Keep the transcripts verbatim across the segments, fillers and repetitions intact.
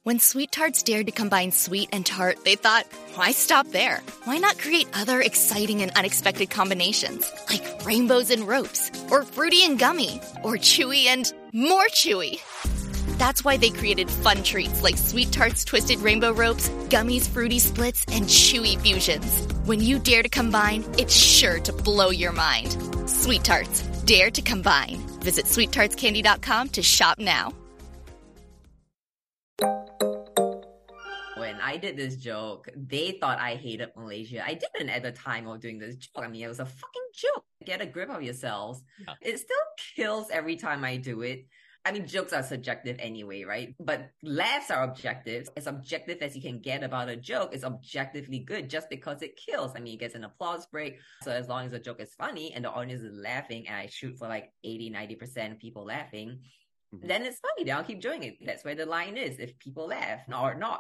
When Sweet Tarts dared to combine sweet and tart, they thought, why stop there? Why not create other exciting and unexpected combinations? Like rainbows and ropes, or fruity and gummy, or chewy and more chewy. That's why they created fun treats like Sweet Tarts Twisted Rainbow Ropes, Gummies Fruity Splits, and Chewy Fusions. When you dare to combine, it's sure to blow your mind. Sweet Tarts, dare to combine. Visit sweet tarts candy dot com to shop now. When I did this joke, they thought I hated Malaysia. I didn't at the time of doing this joke. I mean, it was a fucking joke. Get a grip of yourselves. Yeah. It still kills every time I do it. I mean, jokes are subjective anyway, right? But laughs are objective. As objective as you can get about a joke is objectively good just because it kills. I mean, it gets an applause break. So as long as the joke is funny and the audience is laughing, and I shoot for like eighty, ninety percent of people laughing, mm-hmm. then it's funny. Then I'll keep doing it. That's where the line is, if people laugh or not.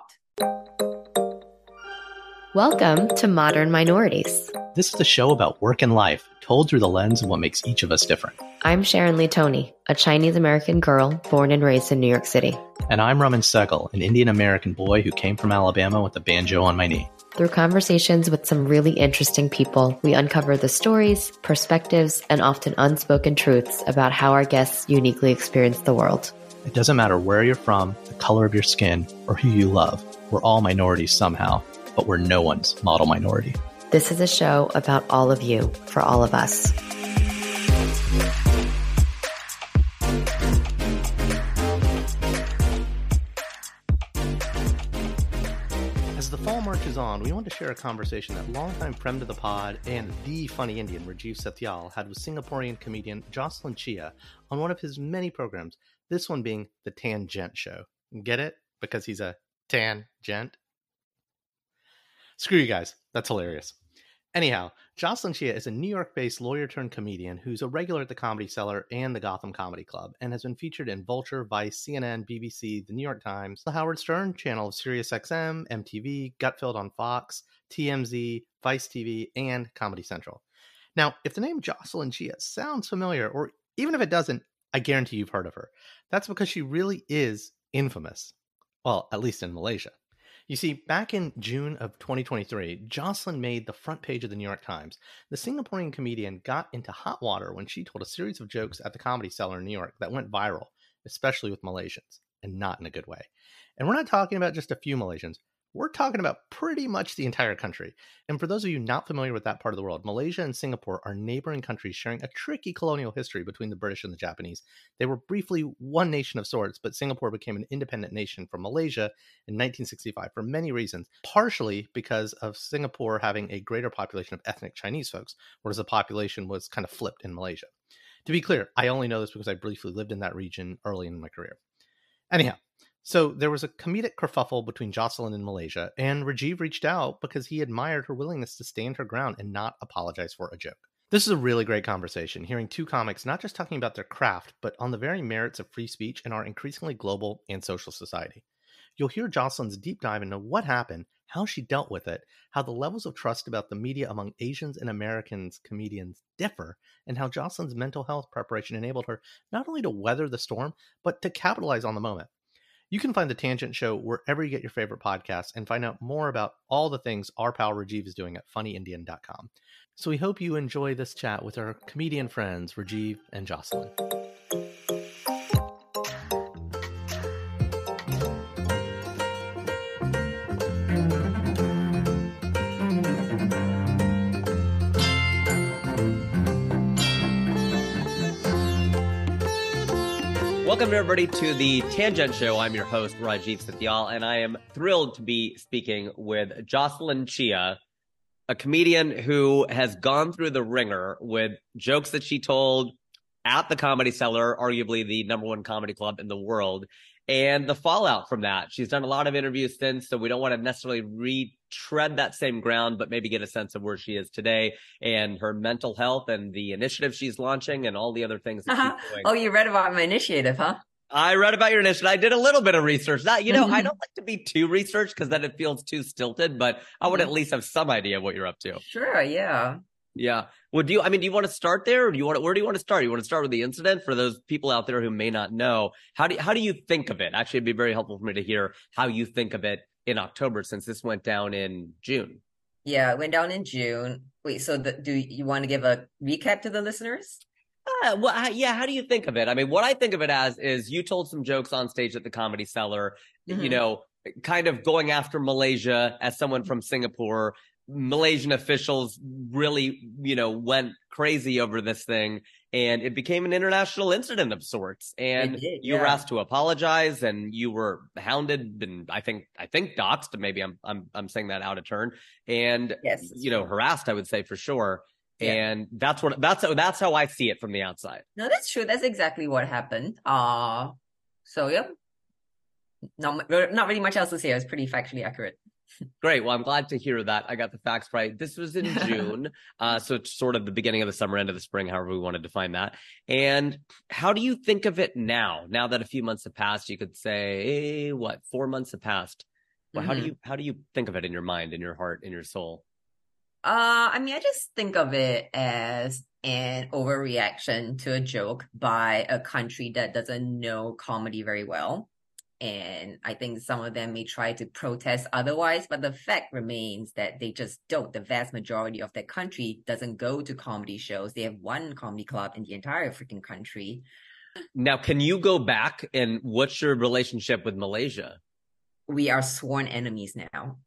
Welcome to Modern Minorities. This is a show about work and life, told through the lens of what makes each of us different. I'm Sharon Lee Tony, a Chinese-American girl born and raised in New York City. And I'm Raman Sehgal, an Indian-American boy who came from Alabama with a banjo on my knee. Through conversations with some really interesting people, we uncover the stories, perspectives, and often unspoken truths about how our guests uniquely experience the world. It doesn't matter where you're from, the color of your skin, or who you love. We're all minorities somehow, but we're no one's model minority. This is a show about all of you, for all of us. As the fall marches on, we want to share a conversation that longtime friend of the pod and the funny Indian Rajiv Satyal had with Singaporean comedian Jocelyn Chia on one of his many programs, this one being The Tangent Show. Get it? Because he's a tangent? Screw you guys. That's hilarious. Anyhow, Jocelyn Chia is a New York-based lawyer-turned-comedian who's a regular at the Comedy Cellar and the Gotham Comedy Club and has been featured in Vulture, Vice, C N N, B B C, The New York Times, The Howard Stern channel of SiriusXM, M T V, Gutfeld on Fox, T M Z, Vice T V, and Comedy Central. Now, if the name Jocelyn Chia sounds familiar, or even if it doesn't, I guarantee you've heard of her. That's because she really is infamous. Well, at least in Malaysia. You see, back in June of twenty twenty-three, Jocelyn made the front page of the New York Times. The Singaporean comedian got into hot water when she told a series of jokes at the Comedy Cellar in New York that went viral, especially with Malaysians, and not in a good way. And we're not talking about just a few Malaysians. We're talking about pretty much the entire country. And for those of you not familiar with that part of the world, Malaysia and Singapore are neighboring countries sharing a tricky colonial history between the British and the Japanese. They were briefly one nation of sorts, but Singapore became an independent nation from Malaysia in nineteen sixty-five for many reasons, partially because of Singapore having a greater population of ethnic Chinese folks, whereas the population was kind of flipped in Malaysia. To be clear, I only know this because I briefly lived in that region early in my career. Anyhow, so there was a comedic kerfuffle between Jocelyn and Malaysia, and Rajiv reached out because he admired her willingness to stand her ground and not apologize for a joke. This is a really great conversation, hearing two comics not just talking about their craft, but on the very merits of free speech in our increasingly global and social society. You'll hear Jocelyn's deep dive into what happened, how she dealt with it, how the levels of trust about the media among Asians and Americans comedians differ, and how Jocelyn's mental health preparation enabled her not only to weather the storm, but to capitalize on the moment. You can find The Tangent Show wherever you get your favorite podcasts and find out more about all the things our pal Rajiv is doing at funny indian dot com. So we hope you enjoy this chat with our comedian friends, Rajiv and Jocelyn. Welcome, everybody, to The Tangent Show. I'm your host, Rajiv Satyal, and I am thrilled to be speaking with Jocelyn Chia, a comedian who has gone through the ringer with jokes that she told at the Comedy Cellar, arguably the number one comedy club in the world, and the fallout from that. She's done a lot of interviews since, so we don't want to necessarily retread that same ground, but maybe get a sense of where she is today and her mental health and the initiative she's launching and all the other things that uh-huh. she's doing. Oh, you read about my initiative, huh? I read about your initiative. I did a little bit of research. That, you know, mm-hmm. I don't like to be too researched because then it feels too stilted, but I would mm-hmm. at least have some idea of what you're up to. Sure, yeah. Yeah. Well, do you, I mean, do you want to start there or do you want to, where do you want to start? You want to start with the incident for those people out there who may not know? How do you, how do you think of it? Actually, it'd be very helpful for me to hear how you think of it in October, since this went down in June. Yeah, it went down in June. Wait, so the, do you want to give a recap to the listeners? Uh, well, how, yeah. How do you think of it? I mean, what I think of it as is you told some jokes on stage at the Comedy Cellar, mm-hmm. you know, kind of going after Malaysia as someone from Singapore. Malaysian officials really, you know, went crazy over this thing, and it became an international incident of sorts. And did, you yeah. were asked to apologize, and you were hounded, and I think, I think doxxed. Maybe I'm, I'm, I'm saying that out of turn, and yes, you know, harassed. I would say for sure. Yeah. And that's what that's that's how I see it from the outside. No, that's true. That's exactly what happened. Uh so yeah, not not really much else to say. It was pretty factually accurate. Great. Well, I'm glad to hear that. I got the facts right. This was in June. uh, so it's sort of the beginning of the summer, end of the spring, however we want to define that. And how do you think of it now? Now that a few months have passed, you could say, hey, what, four months have passed. Well, mm-hmm. how do you how do you think of it in your mind, in your heart, in your soul? Uh, I mean, I just think of it as an overreaction to a joke by a country that doesn't know comedy very well. And I think some of them may try to protest otherwise, but the fact remains that they just don't. The vast majority of that country doesn't go to comedy shows. They have one comedy club in the entire freaking country. Now, can you go back and what's your relationship with Malaysia? We are sworn enemies now.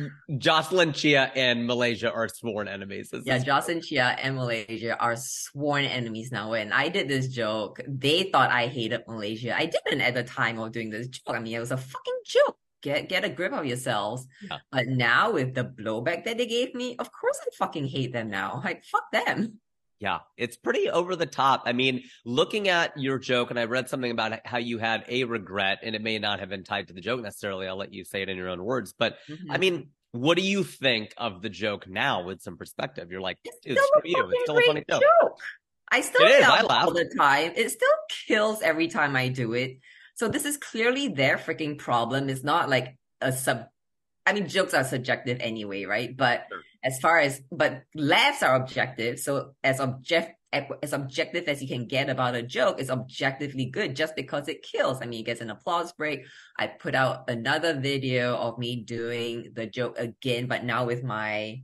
Jocelyn Chia and Malaysia are sworn enemies. This yeah, is- Jocelyn Chia and Malaysia are sworn enemies now. When I did this joke, they thought I hated Malaysia. I didn't at the time of doing this joke. I mean, it was a fucking joke. Get get a grip of yourselves. Yeah. But now with the blowback that they gave me, of course I fucking hate them now. Like, fuck them. Yeah, it's pretty over the top. I mean, looking at your joke, and I read something about how you had a regret, and it may not have been tied to the joke necessarily. I'll let you say it in your own words. But mm-hmm. I mean, what do you think of the joke now with some perspective? You're like, dude, screw you. It's still a funny joke. joke. I still it laugh is. I all the time. It still kills every time I do it. So this is clearly their freaking problem. It's not like a sub. I mean, jokes are subjective anyway, right? But sure. as far as, but laughs are objective. So as object, as objective as you can get about a joke is objectively good just because it kills. I mean, it gets an applause break. I put out another video of me doing the joke again, but now with my,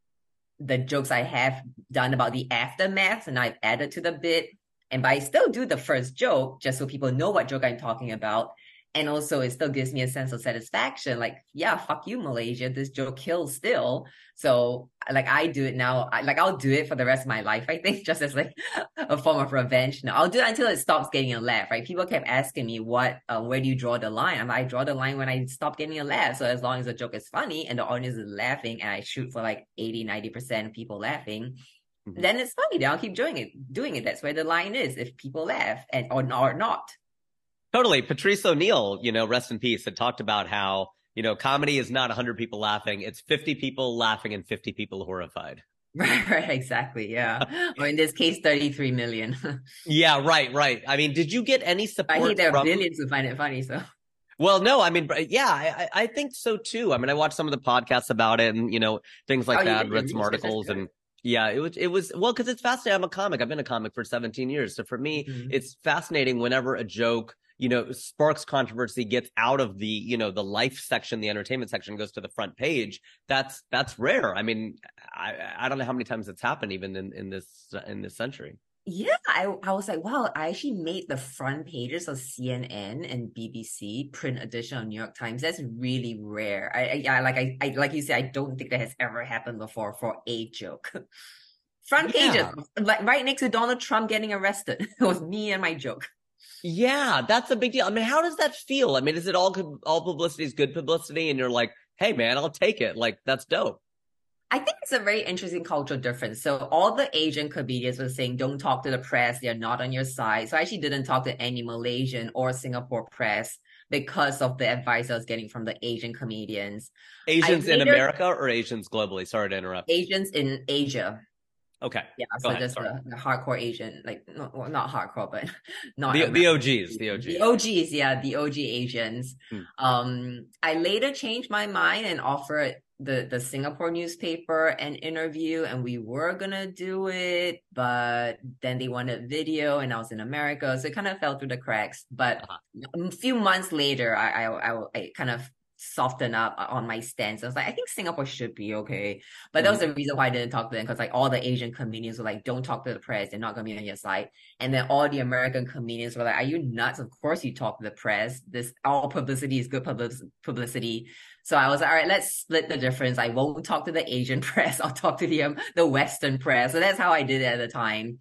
the jokes I have done about the aftermath, and I've added to the bit. And but I still do the first joke just so people know what joke I'm talking about. And also it still gives me a sense of satisfaction. Like, yeah, fuck you, Malaysia. This joke kills still. So like I do it now. I, like I'll do it for the rest of my life, I think, just as like a form of revenge. Now I'll do it until it stops getting a laugh, right? People kept asking me what, uh, where do you draw the line? I'm like, I draw the line when I stop getting a laugh. So as long as the joke is funny and the audience is laughing and I shoot for like eighty, ninety percent of people laughing, mm-hmm. then it's funny. Then I'll keep doing it, doing it. That's where the line is. If people laugh and or, or not. Totally. Patrice O'Neal, you know, rest in peace, had talked about how, you know, comedy is not one hundred people laughing. It's fifty people laughing and fifty people horrified. Right, right, exactly. Yeah. Or in this case, thirty-three million. Yeah, right, right. I mean, did you get any support? I think there from... are billions who find it funny, so. Well, no, I mean, yeah, I, I think so too. I mean, I watched some of the podcasts about it and, you know, things like oh, that, read some articles and. Yeah, it was, it was, well, because it's fascinating. I'm a comic. I've been a comic for seventeen years. So for me, mm-hmm. it's fascinating whenever a joke, you know, sparks controversy, gets out of the, you know, the life section, the entertainment section, goes to the front page. That's, that's rare. I mean, I, I don't know how many times it's happened even in, in this, in this century. Yeah, I, I was like, wow, I actually made the front pages of C N N and B B C, print edition of New York Times. That's really rare. I, I like I, I like you said, I don't think that has ever happened before for a joke. Front pages, yeah. like right next to Donald Trump getting arrested. It was me and my joke. Yeah, that's a big deal. I mean, how does that feel? I mean, is it all all publicity is good publicity, and you're like, hey, man, I'll take it. Like, that's dope. I think it's a very interesting cultural difference. So all the Asian comedians were saying, don't talk to the press. They're not on your side. So I actually didn't talk to any Malaysian or Singapore press because of the advice I was getting from the Asian comedians. Asians in America or Asians globally? Sorry to interrupt. Asians in Asia. Okay. Yeah, Go so ahead, just the, the hardcore Asian, like, no, well, not hardcore, but not the, the O Gs, the O Gs. The O Gs, yeah, the O G Asians. Hmm. Um, I later changed my mind and offered the, the Singapore newspaper an interview, and we were gonna do it, but then they wanted video and I was in America, so it kind of fell through the cracks. But uh-huh. a few months later, I, I, I, I kind of soften up on my stance. I was like, I think Singapore should be okay. But that was the reason why I didn't talk to them, because like all the Asian comedians were like, don't talk to the press, they're not gonna be on your side. And then all the American comedians were like, are you nuts? Of course you talk to the press. This all publicity is good publicity. So I was like, all right, let's split the difference. I won't talk to the Asian press. I'll talk to the um, the Western press. So that's how I did it at the time.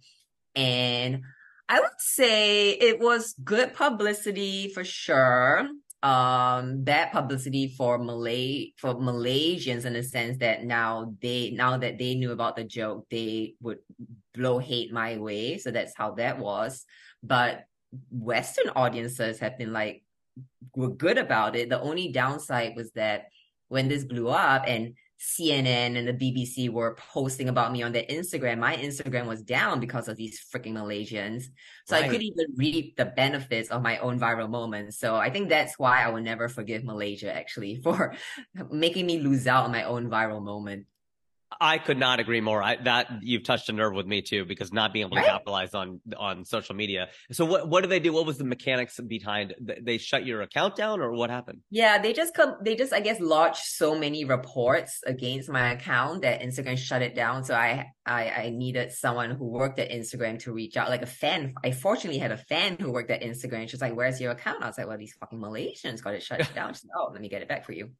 And I would say it was good publicity for sure. Um, bad publicity for Malay for Malaysians, in the sense that now they now that they knew about the joke, they would blow hate my way. So that's how that was. But Western audiences have been like, were good about it. The only downside was that when this blew up and C N N and the B B C were posting about me on their Instagram, my Instagram was down because of these freaking Malaysians. So right. I couldn't even reap the benefits of my own viral moments. So I think that's why I will never forgive Malaysia, actually, for making me lose out on my own viral moment. I could not agree more. I, that you've touched a nerve with me too, because not being able to right? capitalize on on social media. So what what did they do? What was the mechanics behind? They shut your account down, or what happened? Yeah, they just come. They just I guess lodged so many reports against my account that Instagram shut it down. So I I, I needed someone who worked at Instagram to reach out, like a fan. I fortunately had a fan who worked at Instagram. She's like, "Where's your account?" I was like, "Well, these fucking Malaysians got it shut down." She's like, "Oh, let me get it back for you."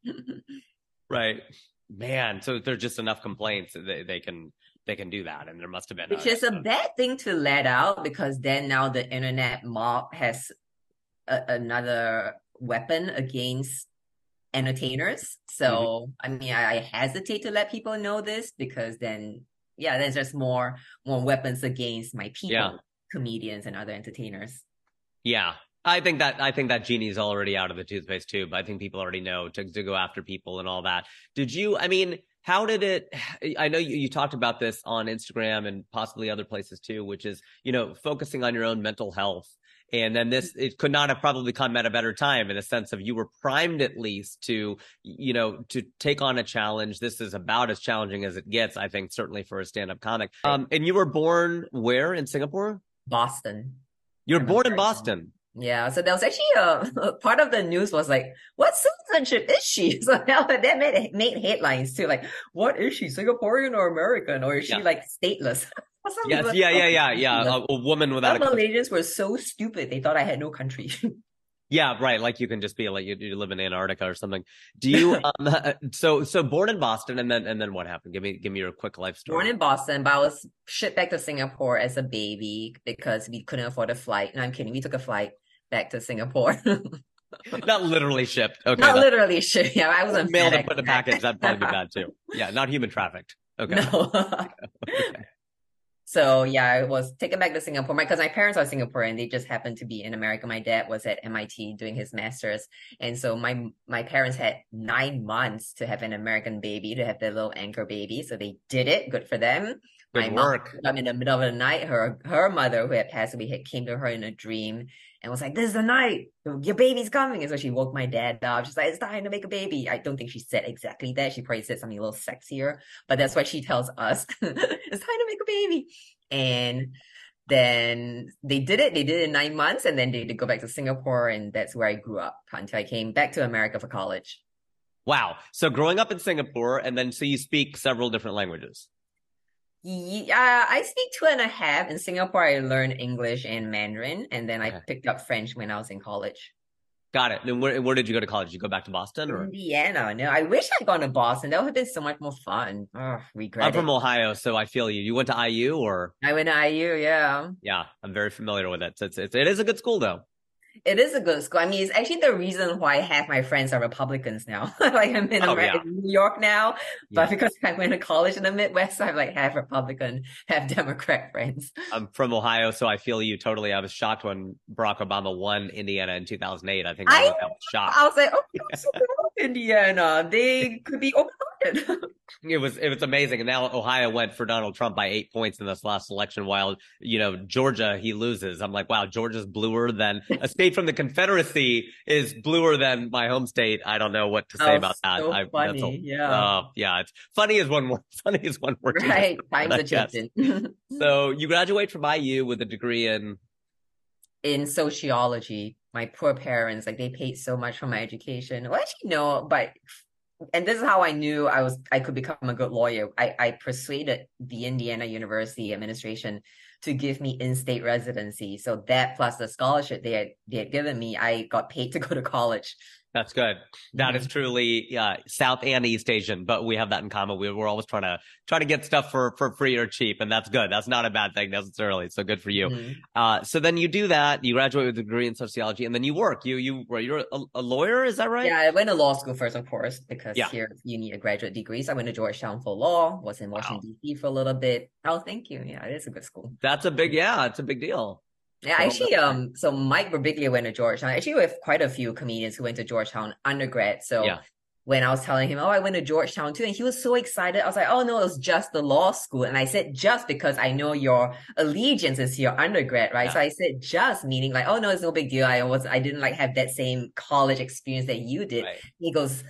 Right. Man, so there's just enough complaints that they, they can they can do that, and there must have been. Which a, is a bad thing to let out, because then now the internet mob has a, another weapon against entertainers. So mm-hmm. I mean, I, I hesitate to let people know this, because then yeah, there's just more more weapons against my people, yeah. comedians and other entertainers. Yeah. I think that I think that genie's already out of the toothpaste too, but I think people already know to, to go after people and all that. Did you, I mean, how did it, I know you, you talked about this on Instagram and possibly other places too, which is, you know, focusing on your own mental health. And then this, it could not have probably come at a better time, in a sense of you were primed at least to, you know, to take on a challenge. This is about as challenging as it gets, I think, certainly for a stand-up comic. Um, and you were born where in Singapore? Boston. You were born in Boston. Yeah, so there was actually a part of the news was like, what citizenship is she? So that made made headlines too. Like, what is she, Singaporean or American, or is she yeah. like stateless? Yes, like, yeah, yeah, yeah, yeah. A, a woman without Some a country. Malaysians were so stupid; they thought I had no country. Yeah, right. Like you can just be like you, you live in Antarctica or something. Do you? um, so so born in Boston, and then and then what happened? Give me give me your quick life story. Born in Boston, but I was shipped back to Singapore as a baby because we couldn't afford a flight. No, I'm kidding. We took a flight back to Singapore. Not literally shipped. Okay. Not literally shipped. Yeah, I wasn't mailed and put a package. That'd probably be bad too. Yeah, not human trafficked. Okay. No. Okay. So yeah, I was taken back to Singapore because my, my parents are Singaporean. They just happened to be in America. My dad was at M I T doing his master's. And so my my parents had nine months to have an American baby, to have their little anchor baby. So they did it. Good for them. Good my work. mom, in the middle of the night, her her mother, who had passed away, had came to her in a dream and was like, "This is the night. Your baby's coming." And so she woke my dad up. She's like, "It's time to make a baby." I don't think she said exactly that. She probably said something a little sexier, but that's what she tells us. It's time to make a baby. And then they did it. They did it in nine months. And then they did go back to Singapore. And that's where I grew up until I came back to America for college. Wow. So growing up in Singapore, and then so you speak several different languages. Yeah, I speak two and a half. In Singapore, I learned English and Mandarin, and then Okay. I picked up French when I was in college. Got it. And where, where did you go to college? Did you go back to Boston? Or? Indiana. No, I wish I'd gone to Boston. That would have been so much more fun. Oh, regret I'm from it. Ohio, so I feel you. You went to I U, or? I went to I U, yeah. Yeah, I'm very familiar with it. So it's, it's, it is a good school, though. It is a good school. I mean, it's actually the reason why half my friends are Republicans now. Like I'm in, Oh, America, yeah. in New York now, but Yeah. because I went to college in the Midwest, I'm like half Republican, half Democrat friends. I'm from Ohio, so I feel you totally. I was shocked when Barack Obama won Indiana in two thousand eight. I think I that was, that was shocked. I was like, oh, I'm so proud of Indiana. They could be open-minded. It was it was amazing. And now Ohio went for Donald Trump by eight points in this last election, while, you know, Georgia, he loses. I'm like, wow, Georgia's bluer than a state from the Confederacy is bluer than my home state. I don't know what to say Oh, about that. so I, funny. a, Yeah. Uh, yeah. It's funny as one word. Funny as one word. Right. Times are Yes. changing. So you graduate from I U with a degree in In sociology. My poor parents, like, they paid so much for my education. Well, actually, no, but and this is how I knew I was I could become a good lawyer. I, I persuaded the Indiana University administration to give me in-state residency. So that plus the scholarship they had they had given me, I got paid to go to college. That's good. That Mhm. is truly uh, South and East Asian, but we have that in common. We, we're always trying to try to get stuff for, for free or cheap, and that's good. That's not a bad thing necessarily. So good for you. Mhm. Uh, so then you do that. You graduate with a degree in sociology, and then you work. You you you're a, a lawyer, is that right? Yeah, I went to law school first, of course, because Yeah. here you need a graduate degree. So I went to Georgetown for law, was in Washington, D C for a little bit. Oh, thank you. Yeah, it is a good school. That's a big yeah. It's a big deal. Yeah, So actually, that's- um, so Mike Birbiglia went to Georgetown. Actually, we have quite a few comedians who went to Georgetown undergrad. So Yeah. when I was telling him, oh, I went to Georgetown too, and he was so excited. I was like, oh no, it was just the law school. And I said just because I know your allegiance is to your undergrad, right? Yeah. So I said just, meaning like, oh no, it's no big deal. I was, I didn't like have that same college experience that you did. Right. He goes,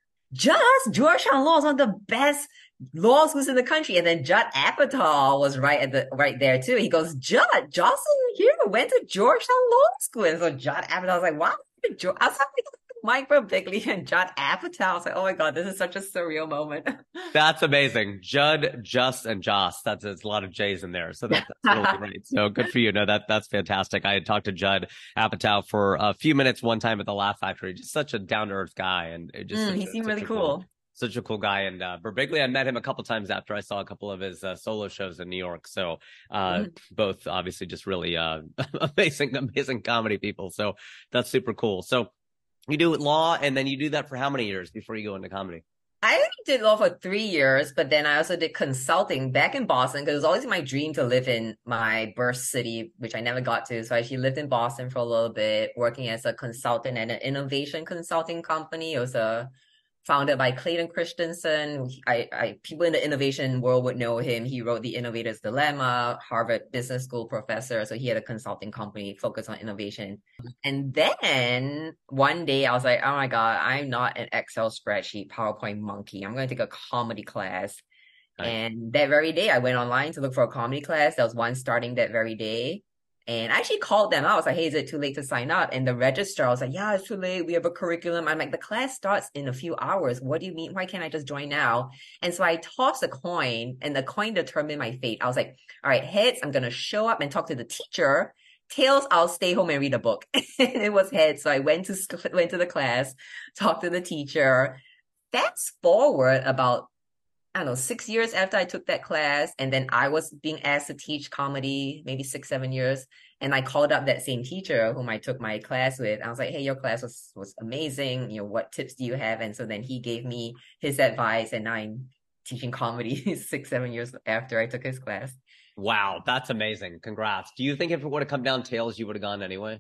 just Georgetown Law is one of the best law schools in the country. And then Judd Apatow was right at the right there too. He goes, Judd, Jocelyn here went to Georgetown Law School. And so Judd Apatow was like, wow. I was like, Mike Birbiglia and Judd Apatow. I was like, oh my God, this is such a surreal moment. That's amazing. Judd, Just, and Joss. That's it's a lot of J's in there. So that, that's really great. So good for you. No, that that's fantastic. I had talked to Judd Apatow for a few minutes one time at the Laugh Factory. Just such a down to earth guy, and it just Mm, such he a- seemed such really a cool. Such a cool guy. And uh, Birbiglia, I met him a couple times after I saw a couple of his uh, solo shows in New York. So uh, Mhm. both obviously just really uh, amazing, amazing comedy people. So that's super cool. So you do law, and then you do that for how many years before you go into comedy? I only did law for three years, but then I also did consulting back in Boston because it was always my dream to live in my birth city, which I never got to. So I actually lived in Boston for a little bit, working as a consultant at an innovation consulting company. It was a founded by Clayton Christensen. I, I people in the innovation world would know him. He wrote The Innovator's Dilemma, Harvard Business School professor. So he had a consulting company focused on innovation. And then one day I was like, oh my God, I'm not an Excel spreadsheet PowerPoint monkey. I'm going to take a comedy class. Nice. And that very day I went online to look for a comedy class. There was one starting that very day. And I actually called them. I was like, hey, is it too late to sign up? And the registrar was like, yeah, it's too late. We have a curriculum. I'm like, the class starts in a few hours. What do you mean? Why can't I just join now? And so I tossed a coin, and the coin determined my fate. I was like, all right, heads, I'm going to show up and talk to the teacher. Tails, I'll stay home and read a book. And it was heads. So I went to sc- went to the class, talked to the teacher. Fast forward about I don't know, six years after I took that class, and then I was being asked to teach comedy, maybe six, seven years. And I called up that same teacher whom I took my class with. I was like, hey, your class was, was amazing. You know, what tips do you have? And so then he gave me his advice, and now I'm teaching comedy six, seven years after I took his class. Wow, that's amazing. Congrats. Do you think if it would have come down tails, you would have gone anyway?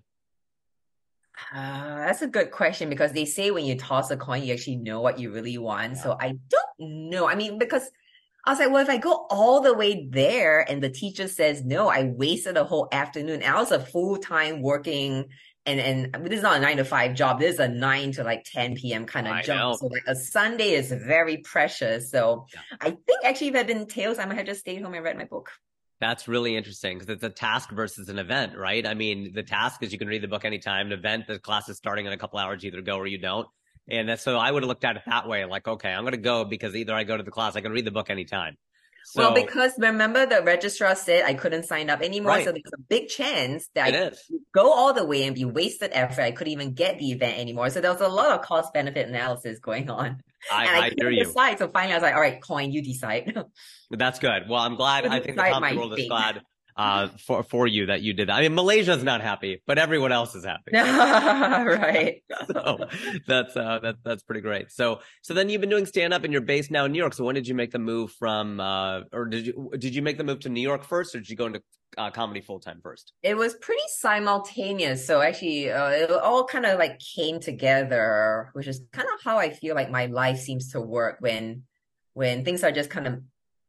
Uh, that's a good question because they say when you toss a coin, you actually know what you really want. Yeah. So I don't know. I mean, because I was like, well, if I go all the way there and the teacher says no, I wasted a whole afternoon. I was a full-time working and, and I mean, this is not a nine to five job. This is a nine to like ten p.m. kind of I job. know. So like a Sunday is very precious. So Yeah. I think actually if it had been tails, I might have just stayed home and read my book. That's really interesting because it's a task versus an event, right? I mean, the task is you can read the book anytime. An event, the class is starting in a couple hours, you either go or you don't. And that's, so I would have looked at it that way, like, okay, I'm going to go because either I go to the class, I can read the book anytime. So, Well, because remember the registrar said I couldn't sign up anymore. Right. So there's a big chance that it I is. go all the way and be wasted effort. I couldn't even get the event anymore. So there was a lot of cost benefit analysis going on. I, and I, I, hear couldn't you. decide. So finally I was like, all right, coin, you decide. That's good. Well, I'm glad. You I think the decide comedy my world is fate. glad uh, for for you that you did that. I mean, Malaysia's not happy, but everyone else is happy. Right. So that's uh, that that's pretty great. So so then you've been doing stand up, and you're based now in New York. So when did you make the move from, uh, or did you did you make the move to New York first, or did you go into uh, comedy full time first? It was pretty simultaneous. So actually, uh, it all kind of like came together, which is kind of how I feel like my life seems to work when when things are just kind of,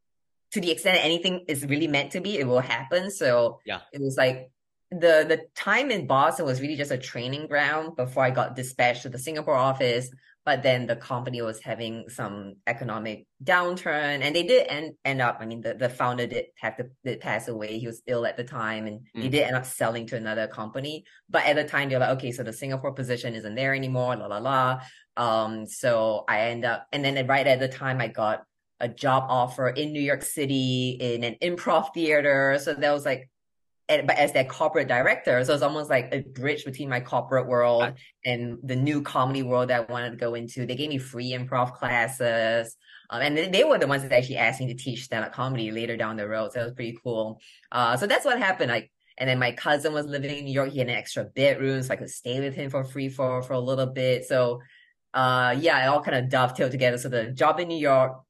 to the extent that anything is really meant to be, it will happen. So yeah, it was like the the time in Boston was really just a training ground before I got dispatched to the Singapore office. But then the company was having some economic downturn, and they did end, end up, I mean, the, the founder did have to did pass away. He was ill at the time, and mm. they did end up selling to another company. But at the time, they're like, okay, so the Singapore position isn't there anymore, la, la, la. Um, so I end up, and then right at the time, I got a job offer in New York City in an improv theater. So that was like, but as their corporate director, so it's almost like a bridge between my corporate world and the new comedy world that I wanted to go into. They gave me free improv classes, um, and they, they were the ones that actually asked me to teach stand-up comedy later down the road. So it was pretty cool. Uh, so that's what happened. Like, and then my cousin was living in New York. He had an extra bedroom, so I could stay with him for free for for a little bit. So, uh, yeah, it all kind of dovetailed together. So the job in New York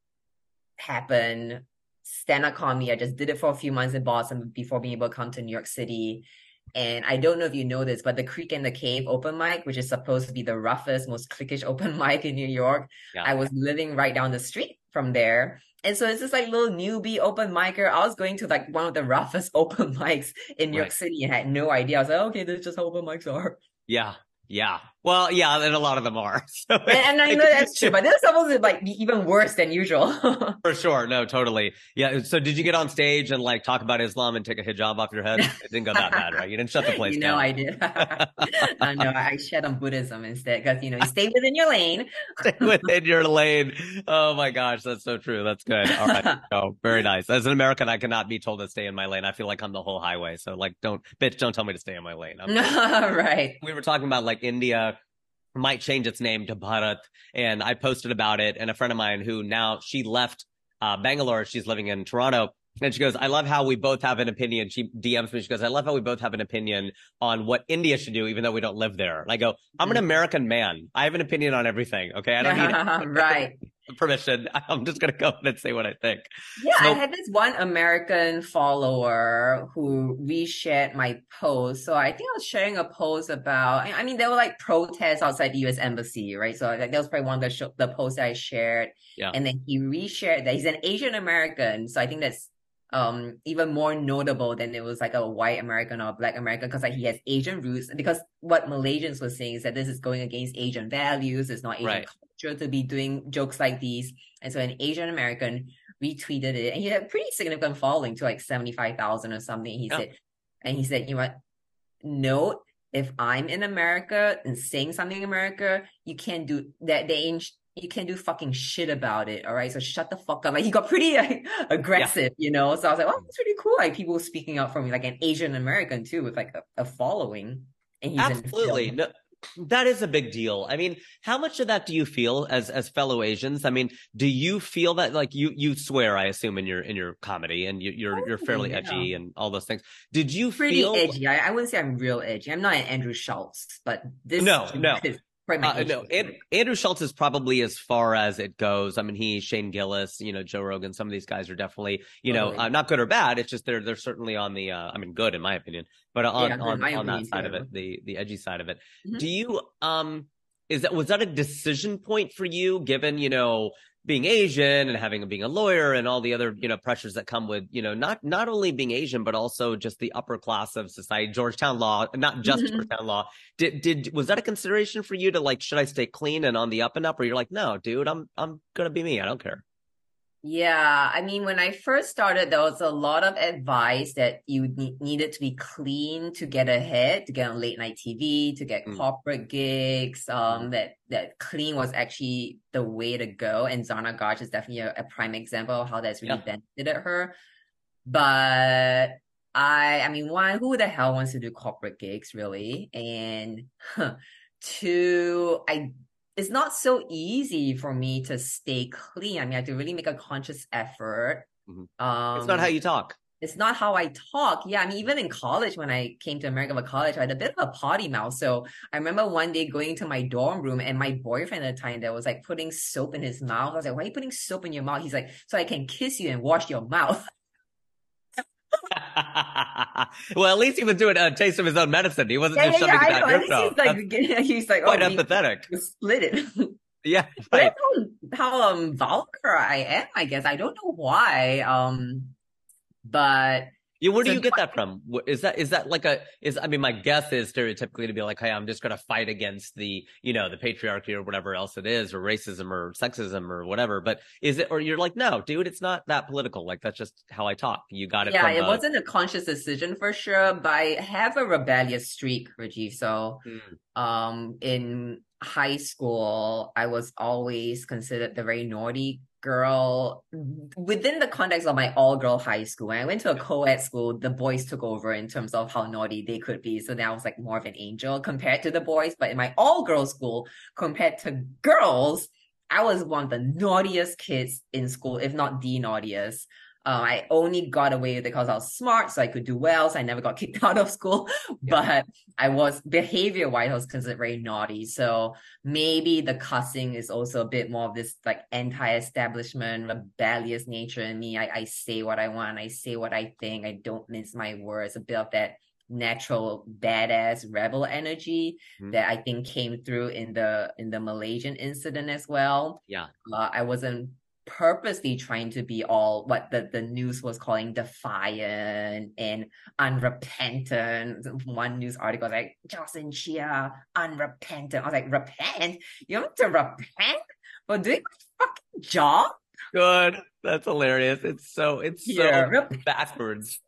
happened. Stand-up comedy, I just did it for a few months in Boston before being able to come to New York City. And I don't know if you know this, but the Creek and the Cave open mic, which is supposed to be the roughest, most cliquish open mic in New York, yeah. I was living right down the street from there. And so it's just like little newbie open micer. I was going to like one of the roughest open mics in New right. York City and had no idea. I was like, okay, this is just how open mics are. Yeah. Yeah. Well, yeah, and a lot of them are. So and, and I know that's true, but this is supposed to like be even worse than usual. For sure. No, totally. Yeah. So did you get on stage and like talk about Islam and take a hijab off your head? It didn't go that bad, right? You didn't shut the place you down. No, I did. uh, no, I shat on Buddhism instead because, you know, you stay within your lane. Stay within your lane. Oh my gosh. That's so true. That's good. All right. Oh, very nice. As an American, I cannot be told to stay in my lane. I feel like I'm the whole highway. So like, don't, bitch, don't tell me to stay in my lane. Right. We were talking about like India might change its name to Bharat, and I posted about it, and a friend of mine who now she left uh, Bangalore, she's living in Toronto, and she goes, I love how we both have an opinion. She D Ms me, she goes, I love how we both have an opinion on what India should do, even though we don't live there. And I go, I'm an American man. I have an opinion on everything, okay? I don't need right. permission. I'm just going to go and say what I think. Yeah, so, I had this one American follower who reshared my post. So I think I was sharing a post about, I mean, there were like protests outside the U S Embassy, right? So like, that was probably one of the, sh- the posts that I shared. Yeah. And then he reshared that. He's an Asian American. So I think that's um even more notable than it was like a white American or black American, because like he has Asian roots. Because what Malaysians were saying is that this is going against Asian values. It's not Asian right. culture to be doing jokes like these. And so an Asian American retweeted it, and he had a pretty significant following to like seventy-five thousand or something. He yeah. said, and he said, you know what? Note, if I'm in America and saying something in America, you can't do that. They ain't. You can't do fucking shit about it, all right? So shut the fuck up. Like, he got pretty like, aggressive, yeah. you know? So I was like, oh, that's really cool. Like, people speaking up for me, like an Asian American too, with like a, a following. And he's absolutely. No, that is a big deal. I mean, how much of that do you feel as as fellow Asians? I mean, do you feel that, like, you you swear, I assume, in your in your comedy, and you, you're oh, you're fairly yeah. edgy and all those things. Did you pretty feel edgy? I, I wouldn't say I'm real edgy. I'm not an Andrew Schultz, but this no no. is Uh, no, and, Andrew Schultz is probably as far as it goes. I mean, he, Shane Gillis, you know, Joe Rogan, some of these guys are definitely, you know, uh, not good or bad. It's just they're they're certainly on the, uh, I mean, good in my opinion, but on yeah, on, on that side too. of it, the the edgy side of it. Mm-hmm. Do you, um, is that was that a decision point for you, given, you know, being Asian and having being a lawyer and all the other, you know, pressures that come with, you know, not not only being Asian, but also just the upper class of society, Georgetown law, not just mm-hmm. Georgetown law. Did did was that a consideration for you to, like, should I stay clean and on the up and up, or you're like, no, dude, I'm I'm gonna be me, I don't care? Yeah, I mean, when I first started, there was a lot of advice that you ne- needed to be clean to get ahead, to get on late night T V, to get mm. corporate gigs. Um, that that clean was actually the way to go. And Zarna Garg is definitely a, a prime example of how that's really yeah. benefited her. But I, I mean, one, who the hell wants to do corporate gigs, really? And huh, two, I. It's not so easy for me to stay clean. I mean, I have to really make a conscious effort. Mm-hmm. Um, it's not how you talk. It's not how I talk. Yeah, I mean, even in college, when I came to America for college, I had a bit of a potty mouth. So I remember one day going to my dorm room, and my boyfriend at the time that was like putting soap in his mouth. I was like, why are you putting soap in your mouth? He's like, so I can kiss you and wash your mouth. Well, at least he was doing a taste of his own medicine. He wasn't yeah, just yeah, shoving yeah, it down your throat. He's like, he's like, quite oh, empathetic. Split it. Yeah, right. That's how, how um vulgar I am, I guess. I don't know why. Um, but Yeah, where do so you get that from? Is that is that like a is I mean, my guess is stereotypically to be like, hey, I'm just going to fight against the, you know, the patriarchy or whatever else it is, or racism or sexism or whatever. But is it, or you're like, no, dude, it's not that political. Like, that's just how I talk. You got it. Yeah, from it a... wasn't a conscious decision for sure, but I have a rebellious streak, Rajiv. So, mm. um, in high school, I was always considered the very naughty girl within the context of my all-girl high school. When I went to a co-ed school, the boys took over in terms of how naughty they could be. So now I was like more of an angel compared to the boys. But in my all-girl school, compared to girls, I was one of the naughtiest kids in school, if not the naughtiest. Uh, I only got away with it because I was smart, so I could do well, so I never got kicked out of school. Yeah. But I was, behavior-wise, I was considered very naughty. So maybe the cussing is also a bit more of this like anti-establishment, rebellious nature in me. I, I say what I want, I say what I think, I don't mince my words, a bit of that natural badass rebel energy mm-hmm. that I think came through in the in the Malaysian incident as well. Yeah, uh, I wasn't purposely trying to be all what the, the news was calling defiant and unrepentant. One news article was like, Jocelyn Chia, unrepentant. I was like, repent? You want to repent for doing my fucking job? Good. That's hilarious. It's so, it's yeah, so repent. Backwards.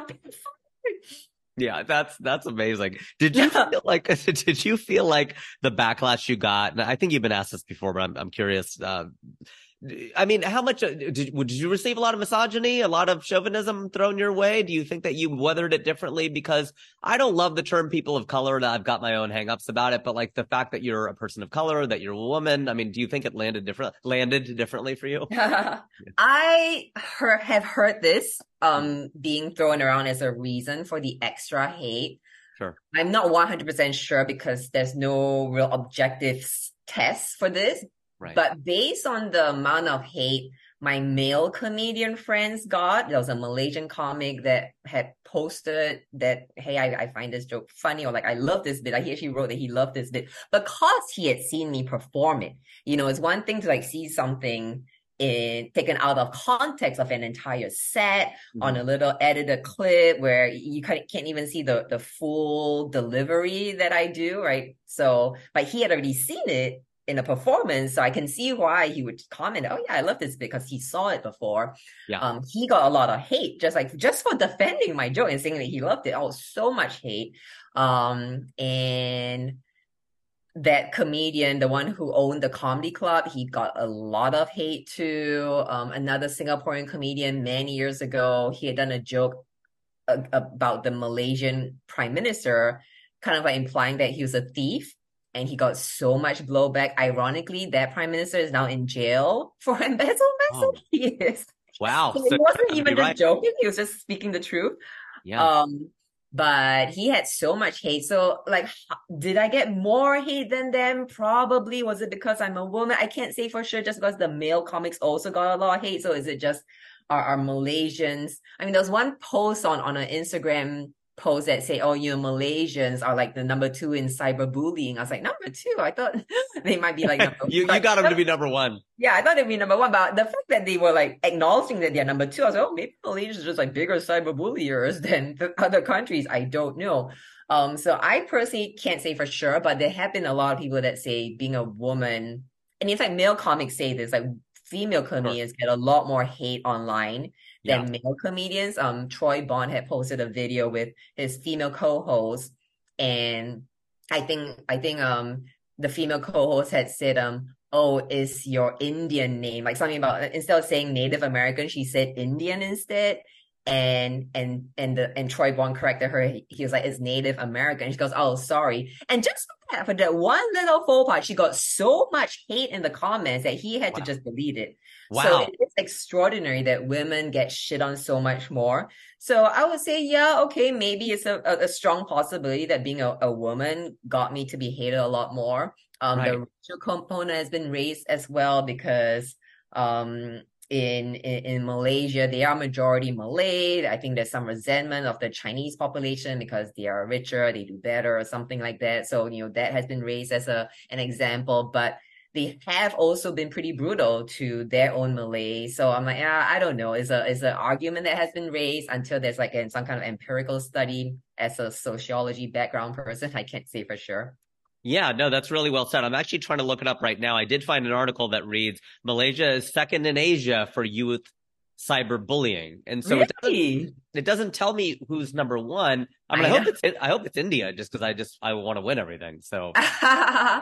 Yeah, that's that's amazing. Did you yeah. feel like did you feel like the backlash you got? And I think you've been asked this before, but I'm I'm curious. Uh, I mean, how much did, did you receive a lot of misogyny, a lot of chauvinism thrown your way? Do you think that you weathered it differently? Because I don't love the term people of color. I've got my own hangups about it, but like the fact that you're a person of color, that you're a woman. I mean, do you think it landed different, landed differently for you? I heard, have heard this um being thrown around as a reason for the extra hate. Sure. I'm not one hundred percent sure because there's no real objective test for this. Right. But based on the amount of hate my male comedian friends got, there was a Malaysian comic that had posted that, hey, I, I find this joke funny, or like, I love this bit. He actually wrote that he loved this bit because he had seen me perform it. You know, it's one thing to like see something in, taken out of context of an entire set mm-hmm. on a little edited clip where you can't even see the, the full delivery that I do, right? So, but he had already seen it in a performance, so I can see why he would comment, oh yeah, I love this bit because he saw it before. Yeah. Um, he got a lot of hate, just like just for defending my joke and saying that he loved it. Oh, so much hate. Um, and that comedian, the one who owned the comedy club, he got a lot of hate too. Um, another Singaporean comedian many years ago, he had done a joke a- about the Malaysian prime minister, kind of like implying that he was a thief. And he got so much blowback. Ironically, that prime minister is now in jail for embezzlement. Oh. So he is. Wow. So he so, wasn't even just right. joking. He was just speaking the truth. Yeah. Um, but he had so much hate. So, like, did I get more hate than them? Probably. Was it because I'm a woman? I can't say for sure, just because the male comics also got a lot of hate. So is it just our, our Malaysians? I mean, there was one post on, on an Instagram posts that say, oh, you know, Malaysians are like the number two in cyberbullying. I was like, number two? I thought they might be like number one. you, you got them to be number one. Yeah, I thought they'd be number one. But the fact that they were like acknowledging that they're number two, I was like, oh, maybe Malaysians are just like bigger cyberbulliers than the other countries. I don't know. Um, so I personally can't say for sure, but there have been a lot of people that say being a woman, and in fact, male comics say this, like female comedians sure. get a lot more hate online than yeah. male comedians. Um, Troy Bond had posted a video with his female co-host, and I think I think um the female co-host had said um oh, is your Indian name like something about, instead of saying Native American, she said Indian instead. And and and the and Troy Bond corrected her. He, he was like, it's Native American. She goes, oh, sorry. And just for that, for that one little faux pas, she got so much hate in the comments that he had wow. to just delete it. Wow. So it's extraordinary that women get shit on so much more. So I would say, yeah, okay, maybe it's a, a, a strong possibility that being a, a woman got me to be hated a lot more. Um, right. The racial component has been raised as well because um. In, in in Malaysia, they are majority Malay. I think there's some resentment of the Chinese population because they are richer, they do better or something like that. So, you know, that has been raised as a an example. But they have also been pretty brutal to their own Malay. So I'm like, yeah, I don't know. It's a it's an argument that has been raised until there's like a, some kind of empirical study. As a sociology background person, I can't say for sure. Yeah, no, that's really well said. I'm actually trying to look it up right now. I did find an article that reads, Malaysia is second in Asia for youth cyberbullying. And so really? it doesn't it doesn't tell me who's number one. I mean, I, I hope it's I hope it's India, just because I just I want to win everything. So yeah,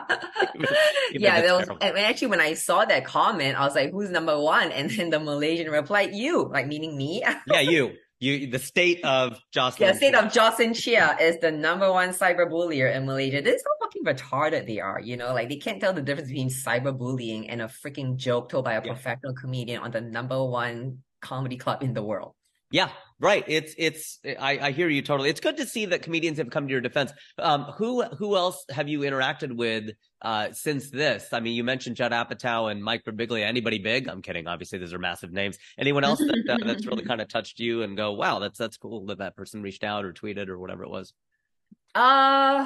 that was and actually when I saw that comment, I was like, who's number one? And then the Malaysian replied, you, like meaning me. Yeah, you. You, the state of Jocelyn. Yeah, state of Jocelyn Chia is the number one cyberbullier in Malaysia. This is how fucking retarded they are, you know? Like, they can't tell the difference between cyberbullying and a freaking joke told by a yeah. professional comedian on the number one comedy club in the world. Yeah, right. It's, it's, I, I hear you totally. It's good to see that comedians have come to your defense. Um, who, who else have you interacted with, uh, since this? I mean, you mentioned Judd Apatow and Mike Birbiglia. Anybody big? I'm kidding. Obviously, those are massive names. Anyone else that, uh, that's really kind of touched you and go, wow, that's, that's cool that that person reached out or tweeted or whatever it was? Uh,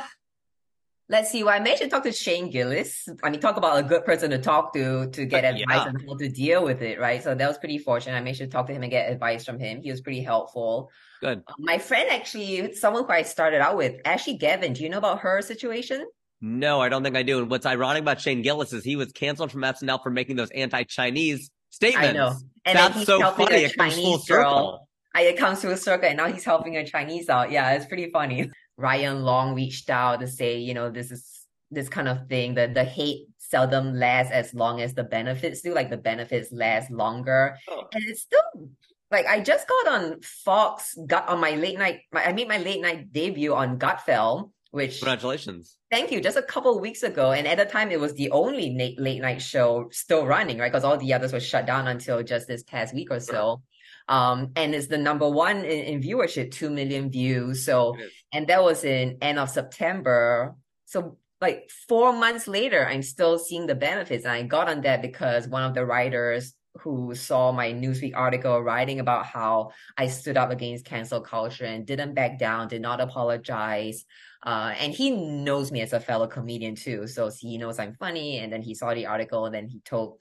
let's see. Well, I managed to talk to Shane Gillis. I mean, talk about a good person to talk to, to get advice yeah. on how to deal with it, right? So that was pretty fortunate. I managed to talk to him and get advice from him. He was pretty helpful. Good. Uh, my friend actually, someone who I started out with, Ashley Gavin. Do you know about her situation? No, I don't think I do. And what's ironic about Shane Gillis is he was canceled from S N L for making those anti-Chinese statements. I know. And That's then he's so helping funny. a It comes Chinese full circle. girl. It comes full circle, and now he's helping a Chinese out. Yeah, it's pretty funny. Ryan Long reached out to say, you know, this is this kind of thing, that the hate seldom lasts as long as the benefits do. Like the benefits last longer. Oh. And it's still like, I just got on Fox, got on my late night, my, I made my late night debut on Gutfeld, which congratulations. Thank you. Just a couple of weeks ago. And at the time, it was the only late, late night show still running, right? Because all the others were shut down until just this past week or so. Um, and it's the number one in, in viewership, two million views. So, and that was in end of September. So like four months later, I'm still seeing the benefits. And I got on that because one of the writers who saw my Newsweek article writing about how I stood up against cancel culture and didn't back down, did not apologize. Uh, and he knows me as a fellow comedian too. So he knows I'm funny. And then he saw the article and then he told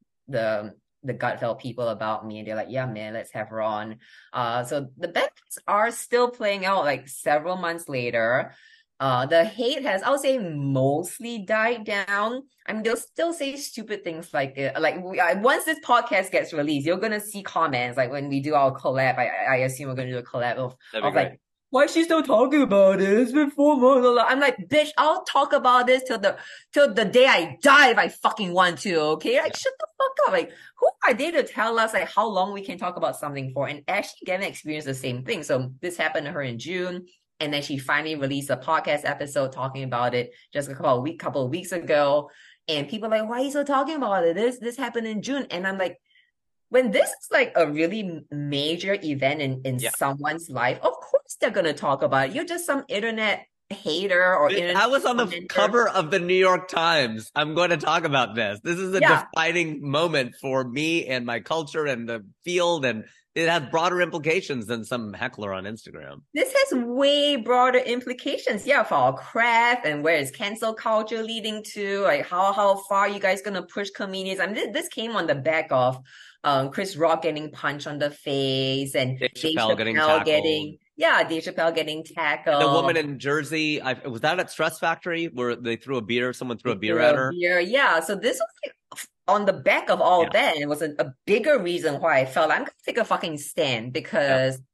the the Gutfeld people about me, and they're like, yeah, man, let's have her on. Uh, so the benefits are still playing out like several months later. Uh, the hate has, I would say, mostly died down. I mean, they'll still say stupid things like, uh, like we, I, once this podcast gets released, you're going to see comments, like when we do our collab, I, I assume we're going to do a collab of, of like, why is she still talking about this? It's been four months. I'm like, bitch, I'll talk about this till the till the day I die if I fucking want to, okay? Like, shut the fuck up. Like, who are they to tell us like how long we can talk about something for? And Ashley Gavin experienced the same thing. So this happened to her in June, and then she finally released a podcast episode talking about it just a couple of week, couple of weeks ago. And people are like, why are you still talking about it? This this happened in June, and I'm like, when this is like a really major event in, in yeah. someone's life, of course they're going to talk about it. You're just some internet hater or internet I was on commenter. The cover of the New York Times. I'm going to talk about this. This is a yeah. defining moment for me and my culture and the field, and it has broader implications than some heckler on Instagram. This has way broader implications, yeah, for our craft and where is cancel culture leading to, like how how far are you guys going to push comedians? I mean, this, this came on the back of Um, Chris Rock getting punched on the face and Dave Dave Chappelle, Chappelle getting, tackled. getting, yeah, Dave Chappelle getting tackled. The woman in Jersey, I, was that at Stress Factory where they threw a beer, someone threw a beer threw at a her? Beer, yeah. So this was like on the back of all yeah. that. And it was a, a bigger reason why I felt I'm going to take a fucking stand because yeah.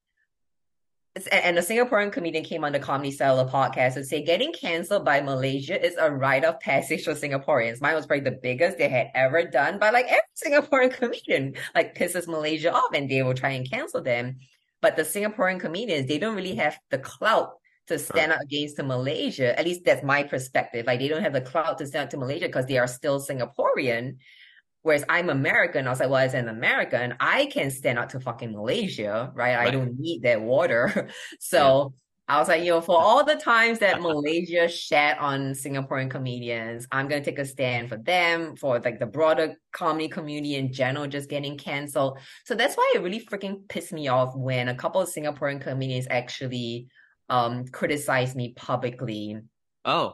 And a Singaporean comedian came on the Comedy Cellar podcast and said, getting canceled by Malaysia is a rite of passage for Singaporeans. Mine was probably the biggest they had ever done, but like every Singaporean comedian like pisses Malaysia off and they will try and cancel them. But the Singaporean comedians, they don't really have the clout to stand up against to Malaysia. At least that's my perspective. Like they don't have the clout to stand up to Malaysia because they are still Singaporean. Whereas I'm American, I was like, well, as an American, I can stand up to fucking Malaysia, right? right. I don't need that water. So yeah. I was like, you know, for all the times that Malaysia shat on Singaporean comedians, I'm going to take a stand for them, for like the broader comedy community in general, just getting canceled. So that's why it really freaking pissed me off when a couple of Singaporean comedians actually um, criticized me publicly. Oh.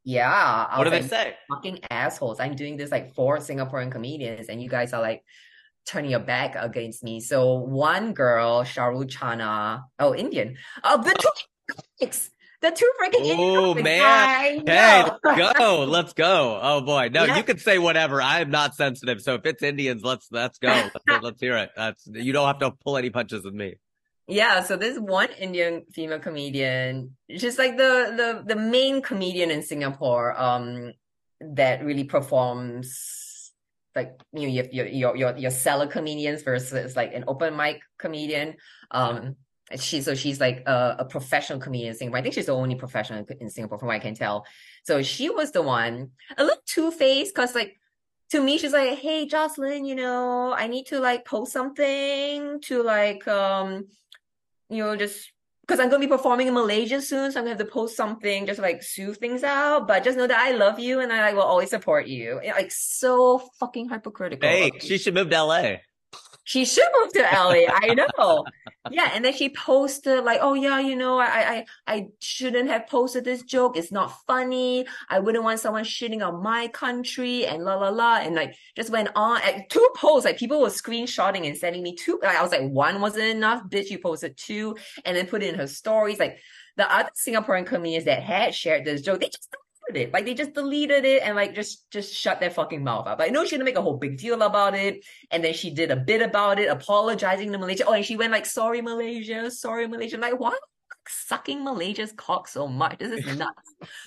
Yeah. I What do was they like, say? fucking assholes. I'm doing this like for Singaporean comedians, and you guys are like turning your back against me. So one girl, Sharu Chana, oh, Indian. Oh, the two comics. The two freaking Indian Oh comics. man. I Hey, know. let's go. Let's go. Oh boy. No, Yeah. you can say whatever. I am not sensitive. So if it's Indians, let's let's go. Let's, let's hear it. That's you don't have to pull any punches with me. Yeah, so this one Indian female comedian, she's like the the the main comedian in Singapore, um, that really performs like you know, your your your your cellar comedians versus like an open mic comedian. Um, she so she's like a, a professional comedian in Singapore. I think she's the only professional in Singapore from what I can tell. So she was the one a little two-faced because like to me, she's like, hey, Jocelyn, you know, I need to like post something to like um you know, just because I'm going to be performing in Malaysia soon, so I'm going to have to post something just to, like soothe things out. But just know that I love you and I will always support you. Like so fucking hypocritical. Hey, she should move to L A. She should move to L A. I know. Yeah, and then she posted like, "Oh yeah, you know, I I I shouldn't have posted this joke. It's not funny. I wouldn't want someone shitting on my country and la la la." And like just went on at two posts. Like people were screenshotting and sending me two. Like, I was like, one wasn't enough. Bitch, you posted two, and then put it in her stories. Like the other Singaporean comedians that had shared this joke, they just it. Like they just deleted it and like just just shut their fucking mouth up. Like no, she didn't make a whole big deal about it. And then she did a bit about it, apologizing to Malaysia. Oh, and she went like, sorry, Malaysia, sorry, Malaysia. I'm like, why are you like, sucking Malaysia's cock so much? This is nuts.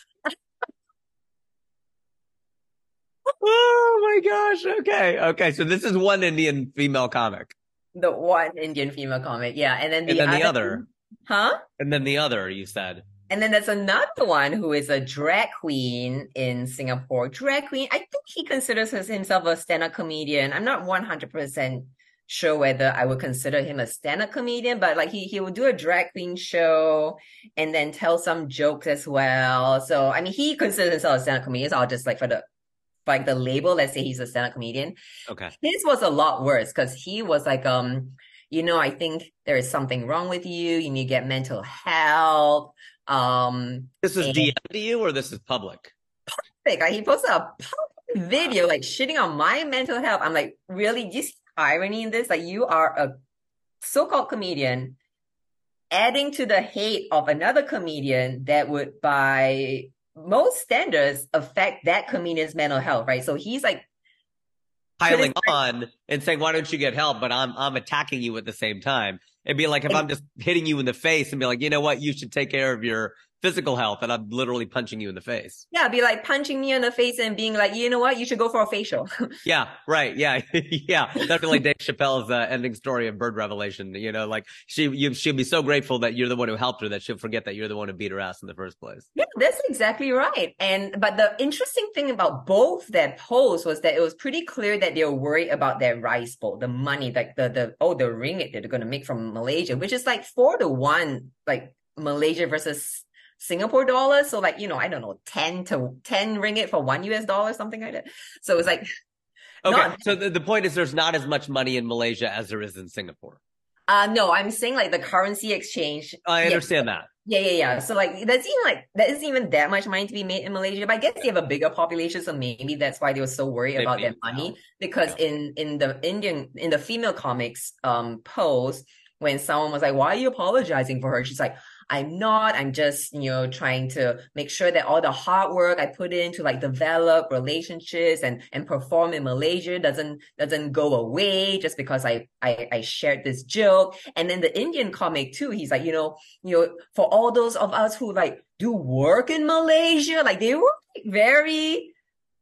Oh my gosh. Okay. Okay. So this is one Indian female comic. The one Indian female comic. Yeah. And then the, and then other, the other. Huh? And then the other, you said. And then there's another one who is a drag queen in Singapore. Drag queen. I think he considers himself a stand-up comedian. I'm not one hundred percent sure whether I would consider him a stand-up comedian, but like he, he will do a drag queen show and then tell some jokes as well. So, I mean, he considers himself a stand-up comedian. So I'll just like for the, for like the label, let's say he's a stand-up comedian. Okay. His was a lot worse because he was like, um, you know, I think there is something wrong with you. You need to get mental health. Um, this is and- D M to you or this is public? Public. Like, he posted a public video like shitting on my mental health. I'm like, really? Do you see irony in this? Like, you are a so-called comedian adding to the hate of another comedian that would, by most standards, affect that comedian's mental health, right? So he's like piling on and saying, why don't you get help? But I'm I'm attacking you at the same time. It'd be like if I'm just hitting you in the face and be like, you know what, you should take care of your physical health, and I'm literally punching you in the face. Yeah, be like punching me in the face and being like, you know what, you should go for a facial. Yeah, right. Yeah, yeah. Definitely Dave Chappelle's uh, ending story of Bird Revelation. You know, like she, you, she'll be so grateful that you're the one who helped her that she'll forget that you're the one who beat her ass in the first place. Yeah, that's exactly right. And but the interesting thing about both that post was that it was pretty clear that they were worried about their rice bowl, the money, like the the oh the ringgit that they're going to make from Malaysia, which is like four to one, like Malaysia versus Singapore dollars. So like, you know, I don't know, ten to ten ringgit for one U S dollar, something like that. So it's like, okay. not- So the, the point is there's not as much money in Malaysia as there is in Singapore. uh, no, I'm saying like the currency exchange. I Yeah. understand that. Yeah, yeah, yeah. So like, there's even like, there isn't even that much money to be made in Malaysia, but I guess they have a bigger population, so maybe that's why they were so worried They about may their as money. well. Because Yeah. in in the Indian in the female comics um post, when someone was like, "Why are you apologizing for her?" She's like, "I'm not. I'm just, you know, trying to make sure that all the hard work I put in to like develop relationships and and perform in Malaysia doesn't doesn't go away just because I I I shared this joke." And then the Indian comic too, he's like, you know, you know, for all those of us who like do work in Malaysia, like they were like, very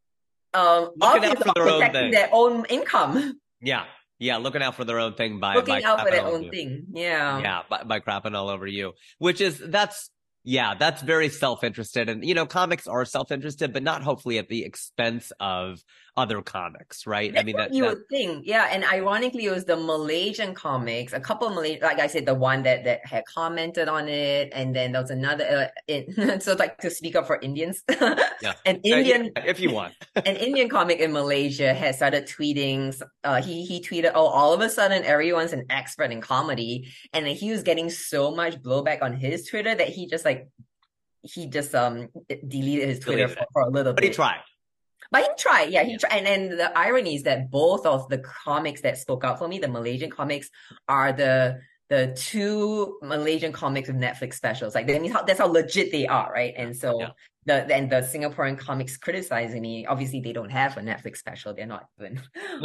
um Looking out obvious for about their own protecting thing. their own income, Yeah. Yeah. Looking out for their own thing by, looking by out for crapping their all over own you. thing. Yeah. Yeah, by, by crapping all over you, which is that's yeah, that's very self-interested, and you know, comics are self-interested, but not hopefully at the expense of other comics, right? That's I mean, what that, you that would think, yeah. And ironically, it was the Malaysian comics. A couple of Malaysian, like I said, the one that that had commented on it, and then there was another. Uh, in, so, like to speak up for Indians, yeah, an Uh, yeah, Indian, if you want. an Indian comic in Malaysia had started tweeting. Uh, he he tweeted, "Oh, all of a sudden, everyone's an expert in comedy," and then he was getting so much blowback on his Twitter that he just like he just um deleted his Twitter Deleted for, for a little But bit. he tried. But he tried, yeah, he Yeah. tried. And, and the irony is that both of the comics that spoke out for me, the Malaysian comics, are the the two Malaysian comics with Netflix specials. Like, that means how, that's how legit they are, right? And so Yeah. the and the Singaporean comics criticizing me, obviously they don't have a Netflix special. They're not even.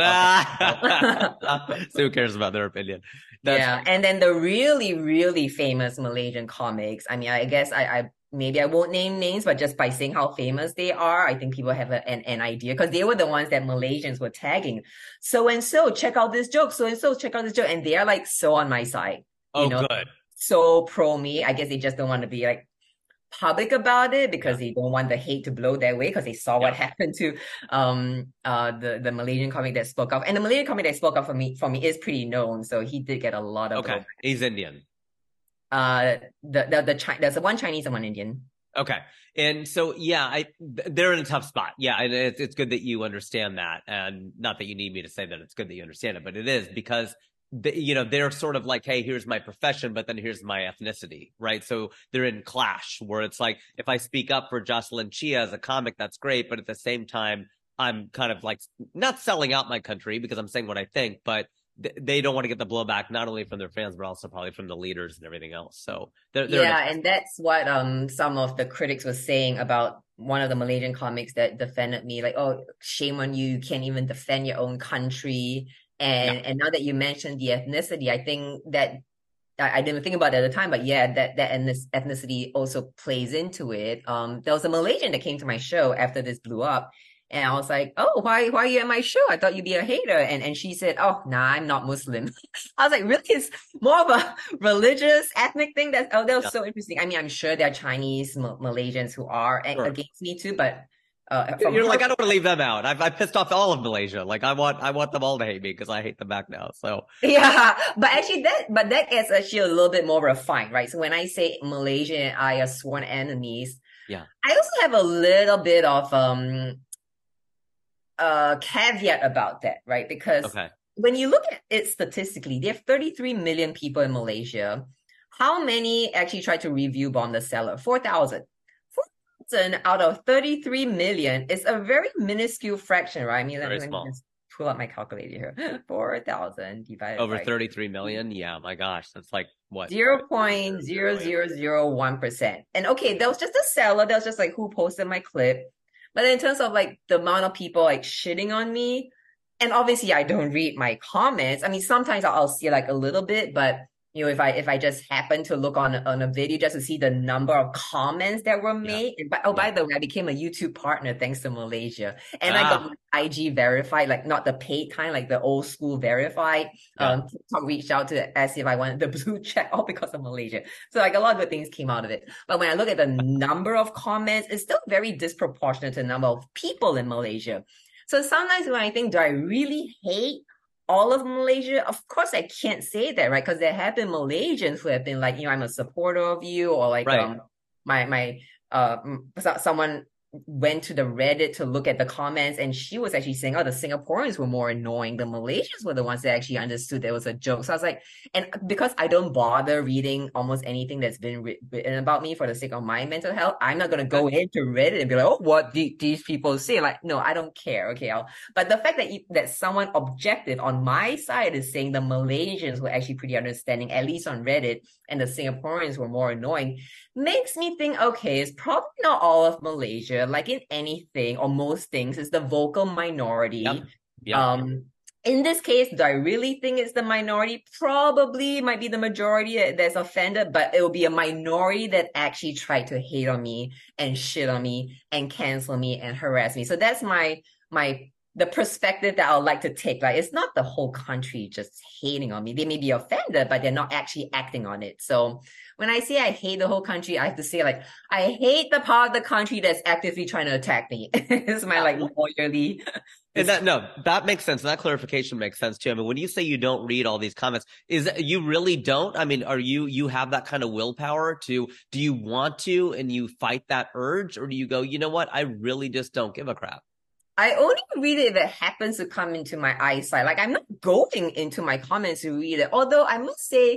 So who cares about their opinion? That's Yeah, and then the really, really famous Malaysian comics. I mean, I guess I, I maybe I won't name names, but just by saying how famous they are, I think people have a, an, an idea, because they were the ones that Malaysians were tagging. So and so, check out this joke. So and so, check out this joke. And they are like so on my side. You oh, know, good. so pro me. I guess they just don't want to be like public about it because yeah. they don't want the hate to blow their way, because they saw yeah. what happened to um uh the the Malaysian comic that spoke up. And the Malaysian comic that spoke up for me for me is pretty known, so he did get a lot of okay. He's Indian. Uh, the the the Chi- there's one Chinese and one Indian. Okay, and so yeah, I they're in a tough spot. Yeah, and it's it's good that you understand that, and not that you need me to say that it's good that you understand it, but it is because. The, you know, they're sort of like, hey, here's my profession, but then here's my ethnicity, right? So they're in clash where it's like, if I speak up for Jocelyn Chia as a comic, that's great. But at the same time, I'm kind of like not selling out my country because I'm saying what I think, but th- they don't want to get the blowback, not only from their fans, but also probably from the leaders and everything else. So they're, they're yeah, and that's what um some of the critics were saying about one of the Malaysian comics that defended me, like, oh, shame on you, you can't even defend your own country. And yeah. and now that you mentioned the ethnicity, I think that I, I didn't think about it at the time, but yeah, that that ethnicity also plays into it. Um, there was a Malaysian that came to my show after this blew up, and I was like, "Oh, why why are you at my show? I thought you'd be a hater." And and she said, "Oh, nah, I'm not Muslim." I was like, "Really? It's more of a religious, ethnic thing." That's oh, that was yeah. so interesting. I mean, I'm sure there are Chinese M- Malaysians who are sure. against me too, but. Uh, You're her- like, I don't want to leave them out. I've I pissed off all of Malaysia. Like, I want I want them all to hate me because I hate them back now. So yeah, but actually that but that gets actually a little bit more refined, right? So when I say Malaysia and I are sworn enemies, yeah, I also have a little bit of um uh caveat about that, right? Because okay. when you look at it statistically, there are thirty-three million people in Malaysia. How many actually tried to review Bomb the Seller? four thousand. Out of thirty-three million is a very minuscule fraction, right? I mean, very let me small. just pull up my calculator here. four thousand divided over by thirty-three million. Yeah, my gosh, that's like what? zero point zero zero zero one percent. And okay, that was just a seller. That was just like who posted my clip. But in terms of like the amount of people like shitting on me, and obviously I don't read my comments. I mean, sometimes I'll, I'll see like a little bit, but you know, if I if I just happen to look on on a video just to see the number of comments that were made, yeah. and by, oh, yeah. by the way, I became a YouTube partner thanks to Malaysia, and ah. I got my I G verified, like not the paid kind, like the old school verified. Yeah. Um, TikTok reached out to ask if I wanted the blue check, all because of Malaysia. So like a lot of good things came out of it. But when I look at the number of comments, it's still very disproportionate to the number of people in Malaysia. So sometimes when I think, do I really hate all of Malaysia? Of course, I can't say that, right? Because there have been Malaysians who have been like, you know, I'm a supporter of you, or like, right. um, my my uh, someone went to the Reddit to look at the comments, and she was actually saying, oh, the Singaporeans were more annoying. The Malaysians were the ones that actually understood there was a joke. So I was like, and because I don't bother reading almost anything that's been written about me for the sake of my mental health, I'm not going to go into Reddit and be like, oh, what do these people say? Like, no, I don't care. Okay. I'll, but the fact that you, that someone objective on my side is saying the Malaysians were actually pretty understanding, at least on Reddit, and the Singaporeans were more annoying, makes me think, okay, it's probably not all of Malaysia. Like in anything or most things, it's the vocal minority. Yep. Yep. Um, in this case, do I really think it's the minority? Probably might be the majority that's offended, but it will be a minority that actually tried to hate on me and shit on me and cancel me and harass me. So that's my my the perspective that I would like to take. Like, it's not the whole country just hating on me. They may be offended, but they're not actually acting on it. So when I say I hate the whole country, I have to say, like, I hate the part of the country that's actively trying to attack me. It's my, like, lawyerly. And that, no, that makes sense. And that clarification makes sense too. I mean, when you say you don't read all these comments, is that you really don't? I mean, are you, you have that kind of willpower to, do you want to, and you fight that urge, or do you go, you know what? I really just don't give a crap? I only read it if it happens to come into my eyesight. Like, I'm not going into my comments to read it. Although I must say,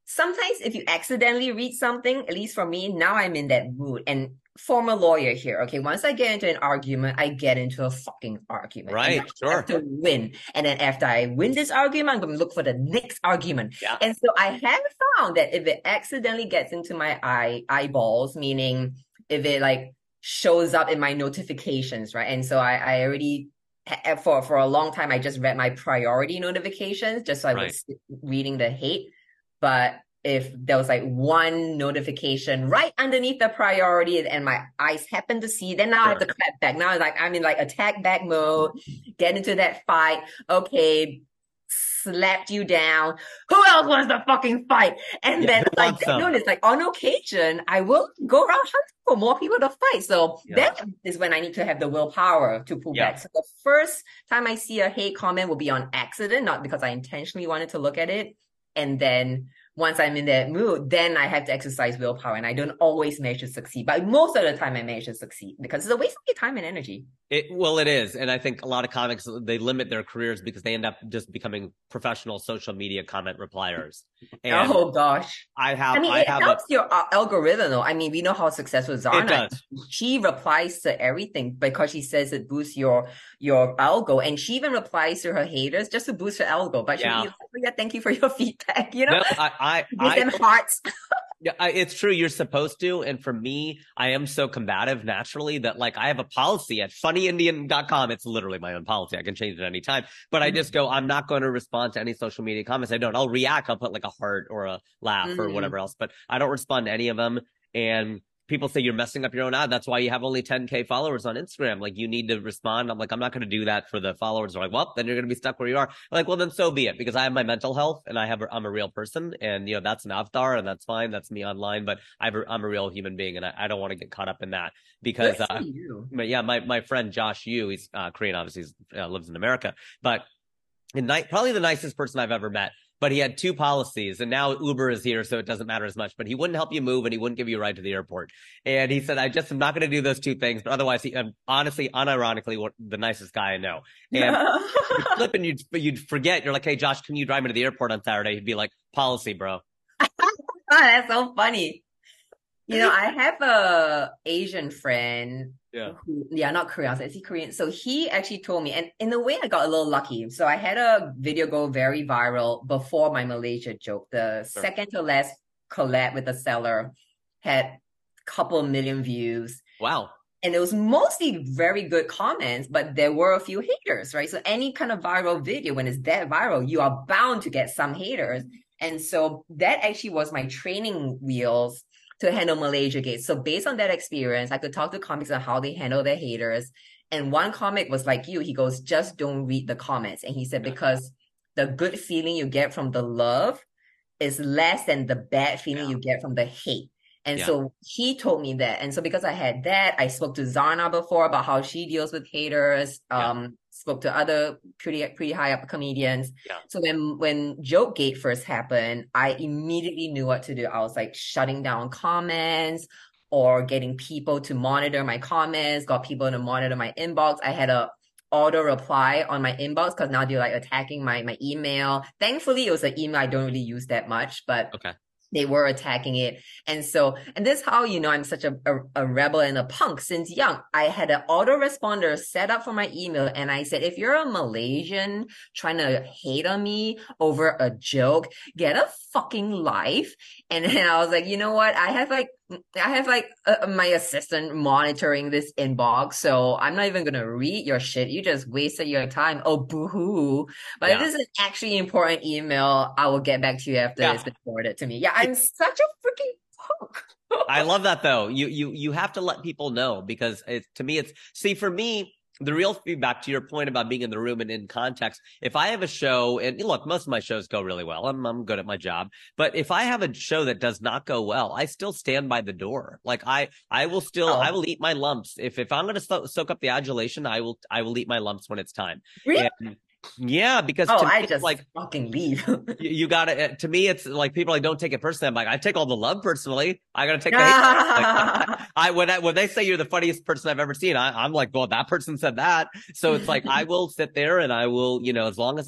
sometimes if you accidentally read something, at least for me, now I'm in that mood. And former lawyer here, okay, once I get into an argument, I get into a fucking argument. Right, and sure. I have to win. And then after I win this argument, I'm going to look for the next argument. Yeah. And so I have found that if it accidentally gets into my eye eyeballs, meaning if it like shows up in my notifications, right? And so I, I already... For for a long time, I just read my priority notifications just so I right. was reading the hate. But if there was like one notification right underneath the priority and my eyes happen to see, then now sure. I have to clap back. Now it's like I'm in like attack back mode, get into that fight. Okay, slapped you down. Who else wants to fucking fight? And yeah, then like you know, it's like on occasion, I will go around hunting for more people to fight. So yeah. that is when I need to have the willpower to pull yeah. back. So the first time I see a hate comment will be on accident, not because I intentionally wanted to look at it. And then once I'm in that mood, then I have to exercise willpower, and I don't always manage to succeed. But most of the time I manage to succeed because it's a waste of your time and energy. It, well, it is. And I think a lot of comics, they limit their careers because they end up just becoming professional social media comment repliers. And oh, gosh. I have, I mean, I it have helps a, your uh, algorithm, though. I mean, we know how successful Zarna it does. is. She replies to everything because she says it boosts your, your algo. And she even replies to her haters just to boost her algo. But yeah. she'll be like, oh, yeah, thank you for your feedback. You know, no, I, I, give I, them hearts. Yeah, it's true. You're supposed to. And for me, I am so combative naturally that like I have a policy at funny indian dot com. It's literally my own policy. I can change it anytime. But mm-hmm. I just go, I'm not going to respond to any social media comments. I don't. I'll react. I'll put like a heart or a laugh mm-hmm. or whatever else. But I don't respond to any of them. And people say you're messing up your own ad. That's why you have only ten K followers on Instagram. Like you need to respond. I'm like, I'm not going to do that for the followers. They're like, well, then you're going to be stuck where you are. I'm like, well, then so be it, because I have my mental health and I have, I'm a real person, and you know, that's an avatar and that's fine. That's me online, but I've, I'm a real human being, and I, I don't want to get caught up in that because, uh, but yeah, my, my friend Josh Yu, he's uh, Korean, obviously he uh, lives in America, but in night, probably the nicest person I've ever met. But he had two policies, and now Uber is here, so it doesn't matter as much. But he wouldn't help you move, and he wouldn't give you a ride to the airport. And he said, I just am not going to do those two things. But otherwise, he, um, honestly, unironically, what, the nicest guy I know. And you'd flip and you'd, you'd forget. You're like, hey, Josh, can you drive me to the airport on Saturday? He'd be like, policy, bro. Oh, that's so funny. You know, I have a Asian friend. Yeah. Who, yeah, not Korean. Is he Korean? So he actually told me, and in a way, I got a little lucky. So I had a video go very viral before my Malaysia joke. The sure. second to last collab with the seller had a couple million views. Wow. And it was mostly very good comments, but there were a few haters, right? So any kind of viral video, when it's that viral, you are bound to get some haters. And so that actually was my training wheels to handle Malaysia Gate. So based on that experience, I could talk to comics on how they handle their haters. And one comic was like you, he goes, just don't read the comments. And he said, because the good feeling you get from the love is less than the bad feeling yeah. you get from the hate. And yeah. so he told me that. And so because I had that, I spoke to Zarna before about how she deals with haters. Yeah. Um, spoke to other pretty pretty high up comedians. Yeah. So when when JokeGate first happened, I immediately knew what to do. I was like shutting down comments or getting people to monitor my comments, got people to monitor my inbox. I had a auto reply on my inbox because now they're like attacking my my email. Thankfully, it was an email I don't really use that much, but okay. they were attacking it. And so, and this is how, you know, I'm such a, a, a rebel and a punk since young. I had an autoresponder set up for my email. And I said, if you're a Malaysian trying to hate on me over a joke, get a fucking life. And then I was like, you know what? I have like, I have like uh, my assistant monitoring this inbox. So I'm not even going to read your shit. You just wasted your time. Oh, boo-hoo. But yeah. if this is an actually important email, I will get back to you after yeah. it's been forwarded to me. Yeah, I'm such a freaking punk. I love that though. You, you, you have to let people know, because it, to me, it's, see, for me, the real feedback, to your point about being in the room and in context, if I have a show, and look, most of my shows go really well. I'm, I'm good at my job. But if I have a show that does not go well, I still stand by the door. Like I, I will still, oh. I will eat my lumps. If, if I'm going to so- soak up the adulation, I will, I will eat my lumps when it's time. Really? And, yeah, because oh, to me, I just like fucking leave. you, you gotta. To me, it's like people like don't take it personally. I'm like, I take all the love personally. I gotta take the hate. Like, I when I, when they say you're the funniest person I've ever seen, I, I'm like, well, that person said that. So it's like I will sit there and I will, you know, as long as I'm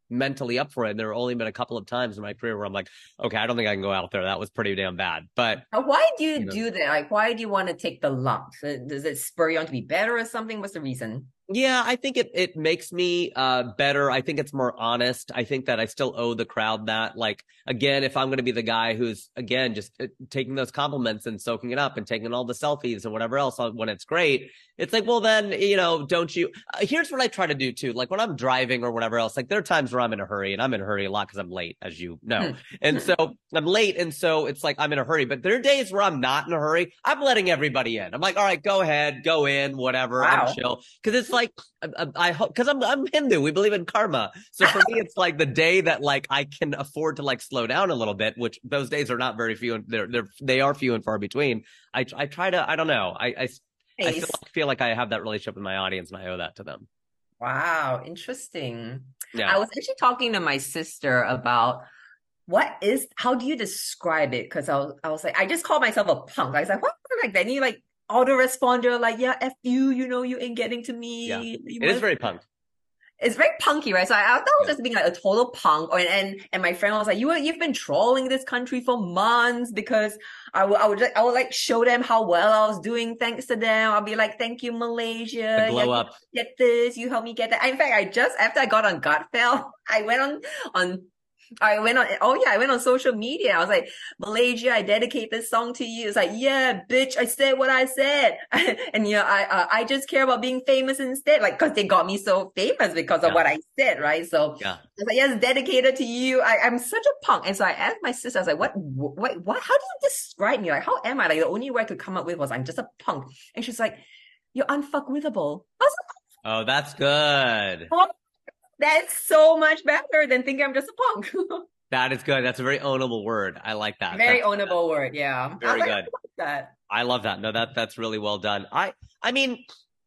mentally up for it. And there have only been a couple of times in my career where I'm like, okay, I don't think I can go out there. That was pretty damn bad. But why do you, you know. do that? Like, why do you want to take the lumps? Does it spur you on to be better or something? What's the reason? Yeah, I think it, it makes me uh, better. I think it's more honest. I think that I still owe the crowd that. Like, again, if I'm going to be the guy who's, again, just uh, taking those compliments and soaking it up and taking all the selfies and whatever else when it's great, it's like, well, then, you know, don't you? Uh, here's what I try to do, too. Like, when I'm driving or whatever else, like, there are times where I'm in a hurry, and I'm in a hurry a lot because I'm late, as you know. And so I'm late, and so it's like I'm in a hurry. But there are days where I'm not in a hurry. I'm letting everybody in. I'm like, all right, go ahead, go in, whatever. Wow. I'm chill. Because it's like, I, I hope, because I'm I'm Hindu. We believe in karma. So for me, it's like the day that like I can afford to like slow down a little bit, which those days are not very few. And they're they're they are few and far between. I I try to I don't know. I I, I feel, like, feel like I have that relationship with my audience, and I owe that to them. Wow, interesting. Yeah. I was actually talking to my sister about what is how do you describe it? Because I was I was like I just call myself a punk. I was like, what like that? And you like. Autoresponder, like, yeah, F you, you know, you ain't getting to me. Yeah. You it must... is very punk. It's very punky, right? So I, I thought I was just being like a total punk. Or, and and my friend was like, you were, you've been trolling this country for months because I would, I would, I would like show them how well I was doing thanks to them. I'll be like, thank you, Malaysia. The glow yeah, up. Get this, you helped me get that. In fact, I just, after I got on Gutfeld, I went on, on, I went on, oh yeah, I went on social media. I was like, Malaysia, I dedicate this song to you. It's like, yeah, bitch, I said what I said. And, you know, I, uh, I just care about being famous instead. Like, cause they got me so famous because of yeah. what I said, right? So yeah. I was like, yes, dedicated to you. I, I'm such a punk. And so I asked my sister, I was like, what, what, what, how do you describe me? Like, how am I? Like, the only word I could come up with was, I'm just a punk. And she's like, you're unfuckwithable. I was like, oh, that's good. Oh, that's so much better than thinking I'm just a punk. That is good. That's a very ownable word. I like that. Very that's, ownable that's, word. Yeah. Very like, good. I like that. I love that. No, that that's really well done. I I mean,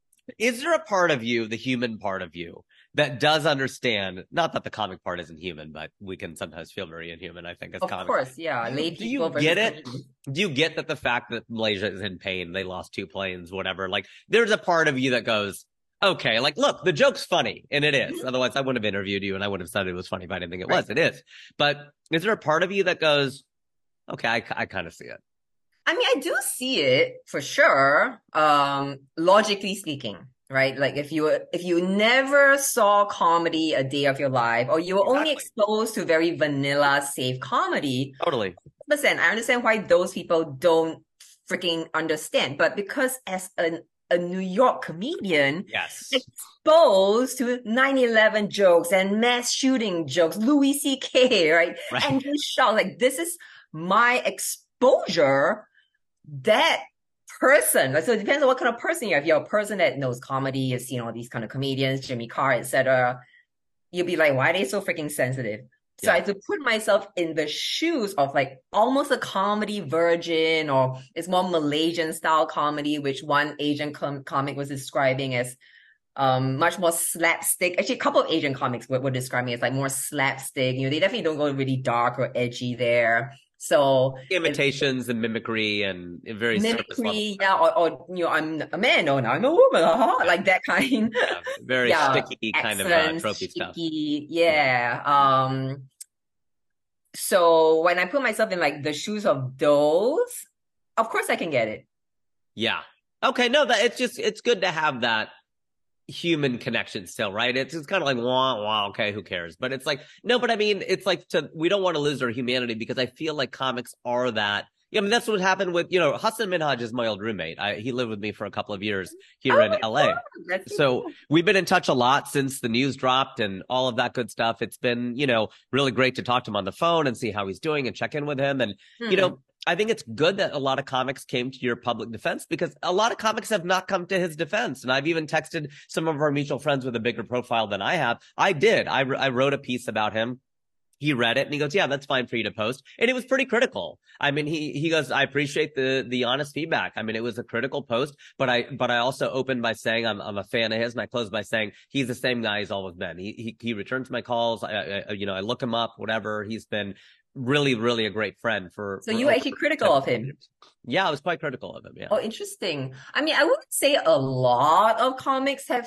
is there a part of you, the human part of you, that does understand? Not that the comic part isn't human, but we can sometimes feel very inhuman. I think as of comics. course, yeah. Do, Lay do you get it? Do you get that the fact that Malaysia is in pain, they lost two planes, whatever? Like, there's a part of you that goes, okay, like, look, the joke's funny, and it is. Otherwise, I wouldn't have interviewed you, and I wouldn't have said it was funny if I didn't think it right. was. It is. But is there a part of you that goes, okay, I, I kind of see it? I mean, I do see it for sure. Um, logically speaking, right? Like, if you if you never saw comedy a day of your life, or you were exactly. only exposed to very vanilla, safe comedy, totally. one hundred percent, I understand why those people don't freaking understand. But because as an a New York comedian, yes, exposed to nine eleven jokes and mass shooting jokes, Louis C K, right? right? And you shout like, this is my exposure. That person, like, so it depends on what kind of person you're. If you're a person that knows comedy, you've seen all these kind of comedians, Jimmy Carr, et cetera, you'll be like, why are they so freaking sensitive? So yeah. I had to put myself in the shoes of like almost a comedy virgin, or it's more Malaysian style comedy, which one Asian com- comic was describing as um much more slapstick. Actually, a couple of Asian comics were, were describing it as like more slapstick. You know, they definitely don't go really dark or edgy there. So imitations and mimicry and very mimicry, yeah, or, or you know, I'm a man, or now I'm a woman, uh-huh, like that kind. Yeah, very yeah, sticky kind of uh, tropey stuff. Yeah. Um. So when I put myself in like the shoes of those, of course I can get it. Yeah. Okay. No, that it's just it's good to have that human connection still, right? It's it's kind of like wah wah. Okay, who cares? But it's like no, but I mean, it's like to we don't want to lose our humanity, because I feel like comics are that. Yeah, I mean, that's what happened with, you know, Hassan Minhaj is my old roommate. I, he lived with me for a couple of years here oh in L A. So cool. We've been in touch a lot since the news dropped and all of that good stuff. It's been, you know, really great to talk to him on the phone and see how he's doing and check in with him. And, mm-hmm. you know, I think it's good that a lot of comics came to your public defense, because a lot of comics have not come to his defense. And I've even texted some of our mutual friends with a bigger profile than I have. I did. I, I wrote a piece about him. He read it and he goes, yeah, that's fine for you to post. And it was pretty critical. I mean, he, he goes, I appreciate the, the honest feedback. I mean, it was a critical post, but I, but I also opened by saying I'm, I'm a fan of his, and I closed by saying he's the same guy he's always been. He, he, he returns my calls. I, I, you know, I look him up, whatever. He's been really, really a great friend for. So for you were actually critical of him? Years. Yeah, I was quite critical of him. Yeah. Oh, interesting. I mean, I wouldn't say a lot of comics have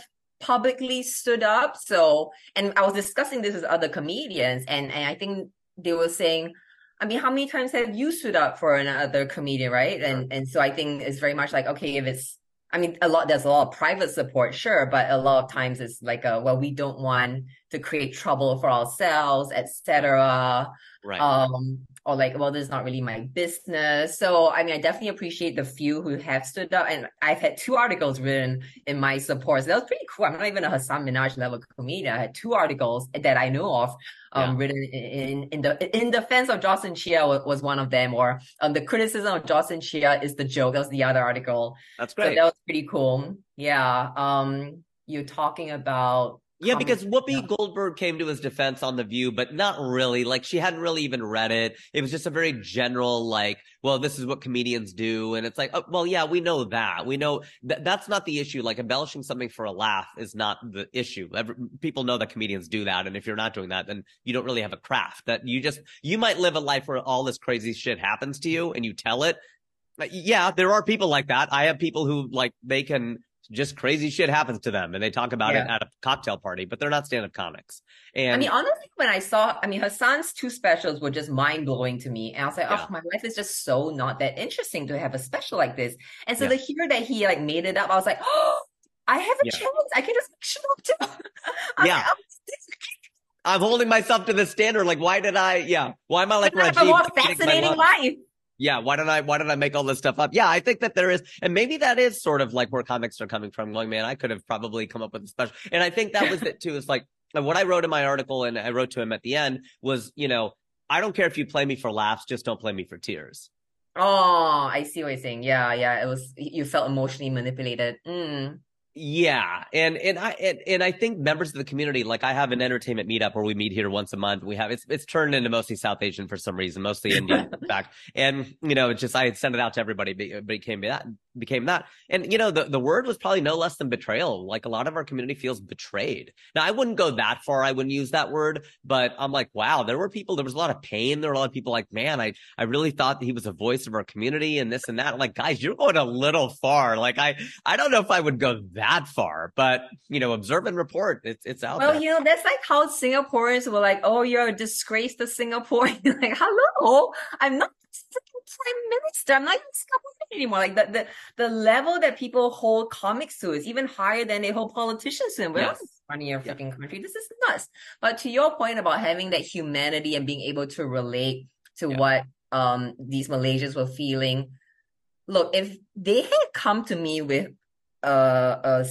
publicly stood up. So, and I was discussing this with other comedians, and, and I think they were saying, I mean, how many times have you stood up for another comedian, right? Sure. And and so I think it's very much like, okay, if it's, I mean, a lot, there's a lot of private support, sure, but a lot of times it's like, a, well, we don't want to create trouble for ourselves, et cetera. Right. Um, or like, well, this is not really my business. So, I mean, I definitely appreciate the few who have stood up, and I've had two articles written in my support. So that was pretty cool. I'm not even a Hasan Minhaj level comedian. I had two articles that I know of, um, yeah. written in, in the in defense of Jocelyn Chia was, was one of them, or um, the criticism of Jocelyn Chia is the joke. That was the other article. That's great. So that was pretty cool. Yeah. Um, you're talking about. Yeah, because Whoopi yeah. Goldberg came to his defense on The View, but not really. Like, she hadn't really even read it. It was just a very general, like, well, this is what comedians do. And it's like, oh, well, yeah, we know that. We know that that's not the issue. Like, embellishing something for a laugh is not the issue. Every, people know that comedians do that. And if you're not doing that, then you don't really have a craft. That you just, you might live a life where all this crazy shit happens to you and you tell it. Yeah, there are people like that. I have people who, like, they can... just crazy shit happens to them and they talk about yeah. it at a cocktail party, but they're not stand-up comics. And I mean, honestly, when I saw, I mean, Hasan's two specials were just mind-blowing to me. And I was like, yeah. oh, my life is just so not that interesting to have a special like this. And so yeah. to hear that he like made it up, I was like, oh, I have a yeah. chance. I can just show up to Yeah. Like, I'm holding myself to the standard. Like, why did I, yeah. Why am I like Rajiv? I have a more fascinating life. Yeah, why did I why did I make all this stuff up? Yeah, I think that there is, and maybe that is sort of like where comics are coming from, going, man, I could have probably come up with a special. And I think that was it too. It's like what I wrote in my article, and I wrote to him at the end, was, you know, I don't care if you play me for laughs, just don't play me for tears. Oh, I see what you're saying. Yeah, yeah. It was, you felt emotionally manipulated. Mm. Yeah. And, and I, and, and I think members of the community, like I have an entertainment meetup where we meet here once a month. We have, it's, it's turned into mostly South Asian for some reason, mostly Indian in fact. And, you know, it's just, I had sent it out to everybody, it became that, became that. And, you know, the, the word was probably no less than betrayal. Like a lot of our community feels betrayed. Now, I wouldn't go that far. I wouldn't use that word, but I'm like, wow, there were people, there was a lot of pain. There were a lot of people like, man, I, I really thought that he was a voice of our community and this and that. I'm like, guys, you're going a little far. Like, I, I don't know if I would go that far, but, you know, observe and report. It's, it's out well, there. Well, you know, that's like how Singaporeans were like, oh, you're a disgrace to Singapore. Like, hello, I'm not freaking prime minister. I'm not even Singaporean anymore. Like the, the, the level that people hold comics to is even higher than they hold politicians to. We're yes. not running a freaking yeah. country. This is nuts. But to your point about having that humanity and being able to relate to yeah. what um these Malaysians were feeling. Look, if they had come to me with a, a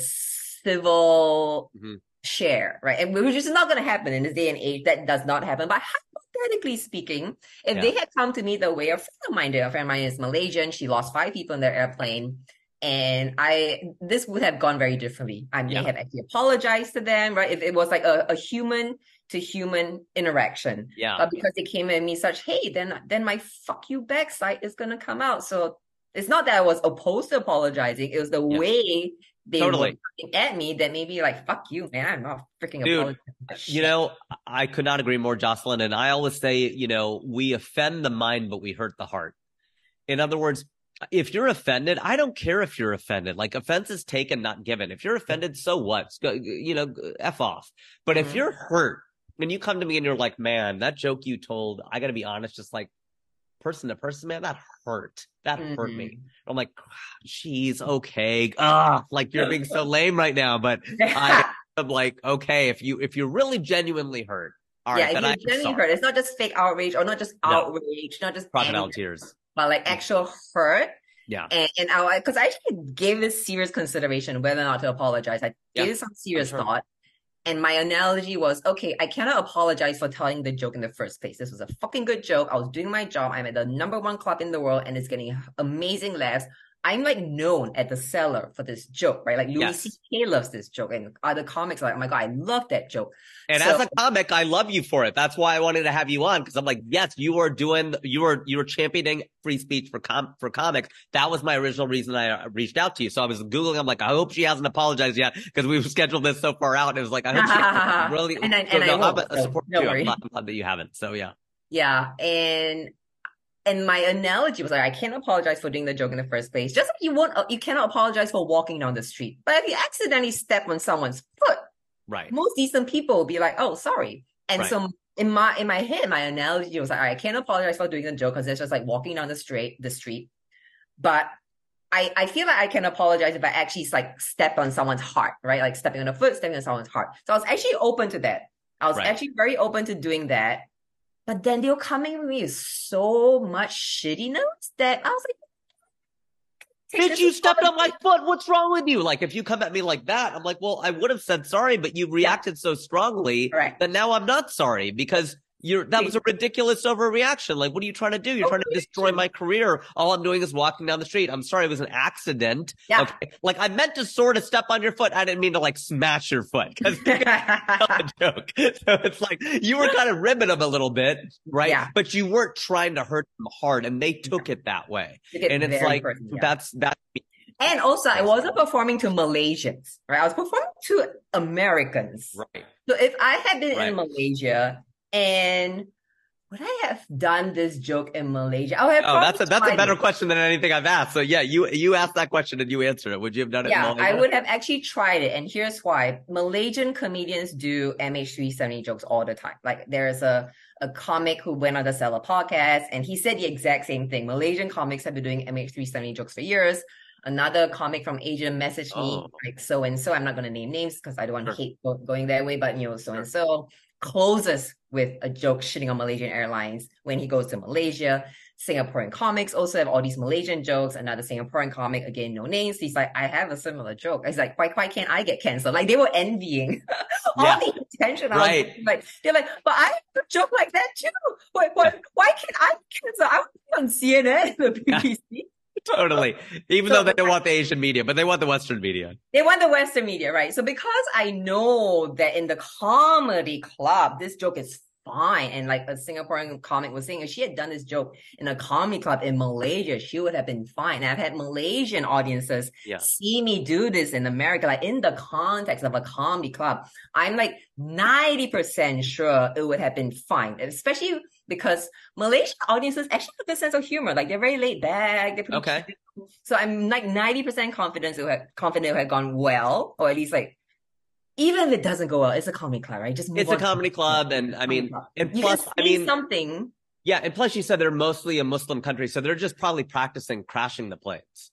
civil mm-hmm. share, right? And which is not going to happen in this day and age. That does not happen. But hypothetically speaking, if yeah. they had come to me the way a friend of mine did, a friend of mine is Malaysian. She lost five people in their airplane. And I, this would have gone very differently. I may yeah. have actually apologized to them, right? If it was like a, a human to human interaction. Yeah. But because they came at me such, hey, then, then my fuck you back side is going to come out. So it's not that I was opposed to apologizing. It was the yeah. way they totally. were looking at me that made me like, fuck you, man. I'm not freaking Dude, apologizing. You know, I could not agree more, Jocelyn. And I always say, you know, we offend the mind, but we hurt the heart. In other words, if you're offended, I don't care if you're offended. Like, offense is taken, not given. If you're offended, so what? You know, F off. But mm-hmm. if you're hurt and you come to me and you're like, man, that joke you told, I got to be honest, just like person to person, man, that hurt. That mm-hmm. hurt me. I'm like, geez, okay. Ah, like you're being so lame right now. But I, I'm like, okay, if you, if you're really genuinely hurt. All yeah, right, if you're genuinely hurt, it's not just fake outrage or not just no. outrage, not just crocodile tears. But like actual hurt. Yeah. And, and I, because I actually gave this serious consideration whether or not to apologize. I yeah. gave it some serious sure. thought. And my analogy was, okay, I cannot apologize for telling the joke in the first place. This was a fucking good joke. I was doing my job. I'm at the number one club in the world and it's getting amazing laughs. I'm like known at the cellar for this joke, right? Like Louis yes. C K loves this joke and other comics are like, oh my God, I love that joke. And so, as a comic, I love you for it. That's why I wanted to have you on. Cause I'm like, yes, you are doing, you are, you were championing free speech for com for comics. That was my original reason I reached out to you. So I was Googling, I'm like, I hope she hasn't apologized yet. Cause we've scheduled this so far out. And it was like, I hope she really, and I, so and no, I hope, I'm, so, support no you. worries. I'm glad, I'm glad that you haven't. So yeah. Yeah. And And my analogy was like, I can't apologize for doing the joke in the first place. Just like you won't, you cannot apologize for walking down the street. But if you accidentally step on someone's foot, right, most decent people will be like, oh, sorry. And right. so in my in my head, my analogy was like, all right, I can't apologize for doing the joke because it's just like walking down the street, the street. But I, I feel like I can apologize if I actually like step on someone's heart, right? Like stepping on a foot, stepping on someone's heart. So I was actually open to that. I was right. actually very open to doing that. But then they were coming with me with so much shittiness that I was like, Bitch, you stepped on my foot. What's wrong with you? Like, if you come at me like that, I'm like, well, I would have said sorry, but you reacted yeah. so strongly right. that now I'm not sorry because you're, that was a ridiculous overreaction. Like, what are you trying to do? You're trying to destroy my career. All I'm doing is walking down the street. I'm sorry. It was an accident. Yeah. Okay. Like, I meant to sort of step on your foot. I didn't mean to like smash your foot because a joke. So it's like you were kind of ribbing them a little bit, right? Yeah. But you weren't trying to hurt them hard and they took yeah. it that way. It and it's like, personal, yeah. that's, that's, and also, I wasn't performing to Malaysians, right? I was performing to Americans. Right. So if I had been right. in Malaysia and would I have done this joke in Malaysia? I would have oh, that's a, that's a better it. question than anything I've asked. So yeah, you, you asked that question and you answered it. Would you have done it yeah, in Malaysia? I would have actually tried it. And here's why. Malaysian comedians do M H three seventy jokes all the time. Like there's a, a comic who went on the Seller podcast and he said the exact same thing. Malaysian comics have been doing M H three seventy jokes for years. Another comic from Asia messaged me, oh. like so-and-so. I'm not going to name names because I don't want to sure. hate go- going that way, but you know, so-and-so closes with a joke shitting on Malaysian Airlines when he goes to Malaysia. Singaporean comics also have all these Malaysian jokes. Another Singaporean comic, again, no names. He's like, I have a similar joke. He's like, why, why can't I get canceled? Like they were envying all yeah. the attention. Right. I was like, they're like, but I have a joke like that too. Why, why, why can't I cancel? I would be on C N N, the B B C. Totally. Even so, though they don't want the Asian media, but they want the Western media. They want the Western media, right? So because I know that in the comedy club, this joke is fine. And like a Singaporean comic was saying, if she had done this joke in a comedy club in Malaysia, she would have been fine. And I've had Malaysian audiences yeah. see me do this in America, like in the context of a comedy club. I'm like ninety percent sure it would have been fine, especially because Malaysian audiences actually have a sense of humor. Like they're very laid back. They're okay. Cute. So I'm like ninety percent confident it would have, confident it would have gone well, or at least like, even if it doesn't go well, it's a comedy club, right? Just move it's on. a comedy club, and I mean, and you plus, I mean, something. Yeah, and plus, you said they're mostly a Muslim country, so they're just probably practicing crashing the planes.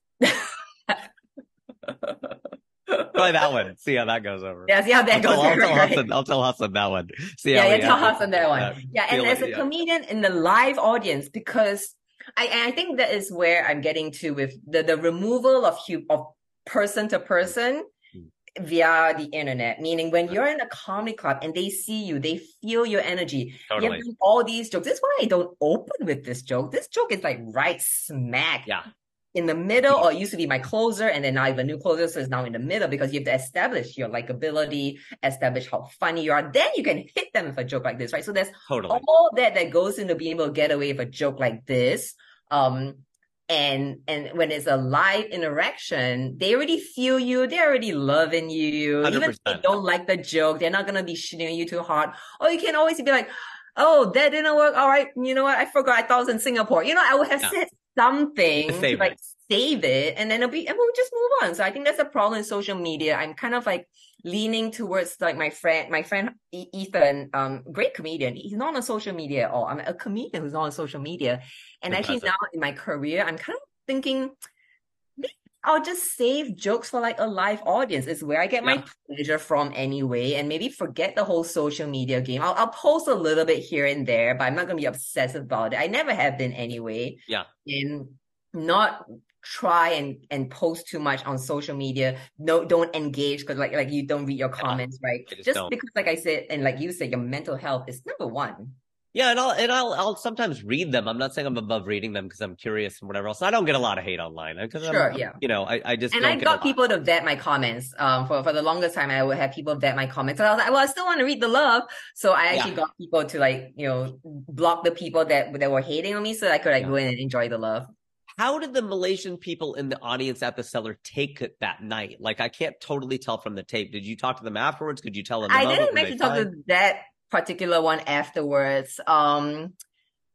Try that one. See how that goes over. Yeah, see how that I'll goes tell, over. I'll, tell right? Hassan, I'll tell Hassan that one. See yeah, how yeah, we, tell uh, Hassan that one. Uh, yeah, and as it, a yeah. comedian in the live audience, because I, I think that is where I'm getting to with the, the removal of hu- of person to person mm-hmm. via the internet. Meaning when you're in a comedy club and they see you, they feel your energy. Totally. You have done all these jokes. This is why I don't open with this joke. This joke is like right smack. Yeah. In the middle, or it used to be my closer, and then now I have a new closer, so it's now in the middle because you have to establish your likability, establish how funny you are. Then you can hit them with a joke like this, right? So there's totally. all that that goes into being able to get away with a joke like this. Um, and and when it's a live interaction, they already feel you, they're already loving you. one hundred percent. Even if they don't like the joke, they're not gonna be shitting on you too hard. Or you can always be like, "Oh, that didn't work. All right, you know what? I forgot. I thought it was in Singapore." You know, I would have yeah. said something to like save it, and then it'll be, and we'll just move on. So I think that's a problem in social media. I'm kind of like leaning towards like my friend, my friend Ethan, um, great comedian. He's not on social media at all. I'm a comedian who's not on social media, and Impressive. Actually now in my career, I'm kind of thinking maybe I'll just save jokes for like a live audience. It's where I get yeah. my pleasure from anyway, and maybe forget the whole social media game. I'll, I'll post a little bit here and there, but I'm not gonna be obsessive about it. I never have been anyway. Yeah, and not try and and post too much on social media. No, don't engage because like like you don't read your comments, yeah, right? Just, just because, like I said, and like you said, your mental health is number one. Yeah, and I'll and I'll I'll sometimes read them. I'm not saying I'm above reading them because I'm curious and whatever else. I don't get a lot of hate online because sure, I'm, yeah. You know, I, I just and don't I get got people to vet my comments. Um, for for the longest time, I would have people vet my comments. And I was like, well, I still want to read the love, so I actually yeah. got people to like you know block the people that that were hating on me, so I could like yeah. go in and enjoy the love. How did the Malaysian people in the audience at the Cellar take it that night? Like, I can't totally tell from the tape. Did you talk to them afterwards? Could you tell them? The I didn't actually talk to that particular one afterwards. Um,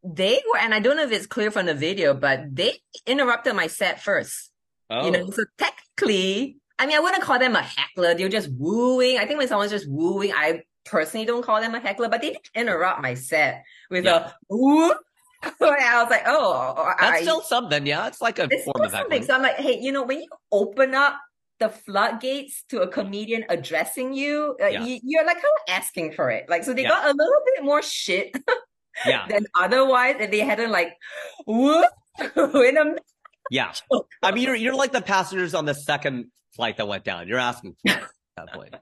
they were, and I don't know if it's clear from the video, but they interrupted my set first. Oh. You know, so technically, I mean, I wouldn't call them a heckler. They were just wooing. I think when someone's just wooing, I personally don't call them a heckler, but they did interrupt my set with yeah. a woo. I was like, oh. That's I, still something, yeah? It's like a it's form of heckling. So I'm like, hey, you know, when you open up the floodgates to a comedian addressing you, uh, yeah. you you're like kind of asking for it. Like, so they yeah. got a little bit more shit yeah. than otherwise if they hadn't like, whoop, in a yeah. I mean, you're, you're like the passengers on the second flight that went down. You're asking for it at that point.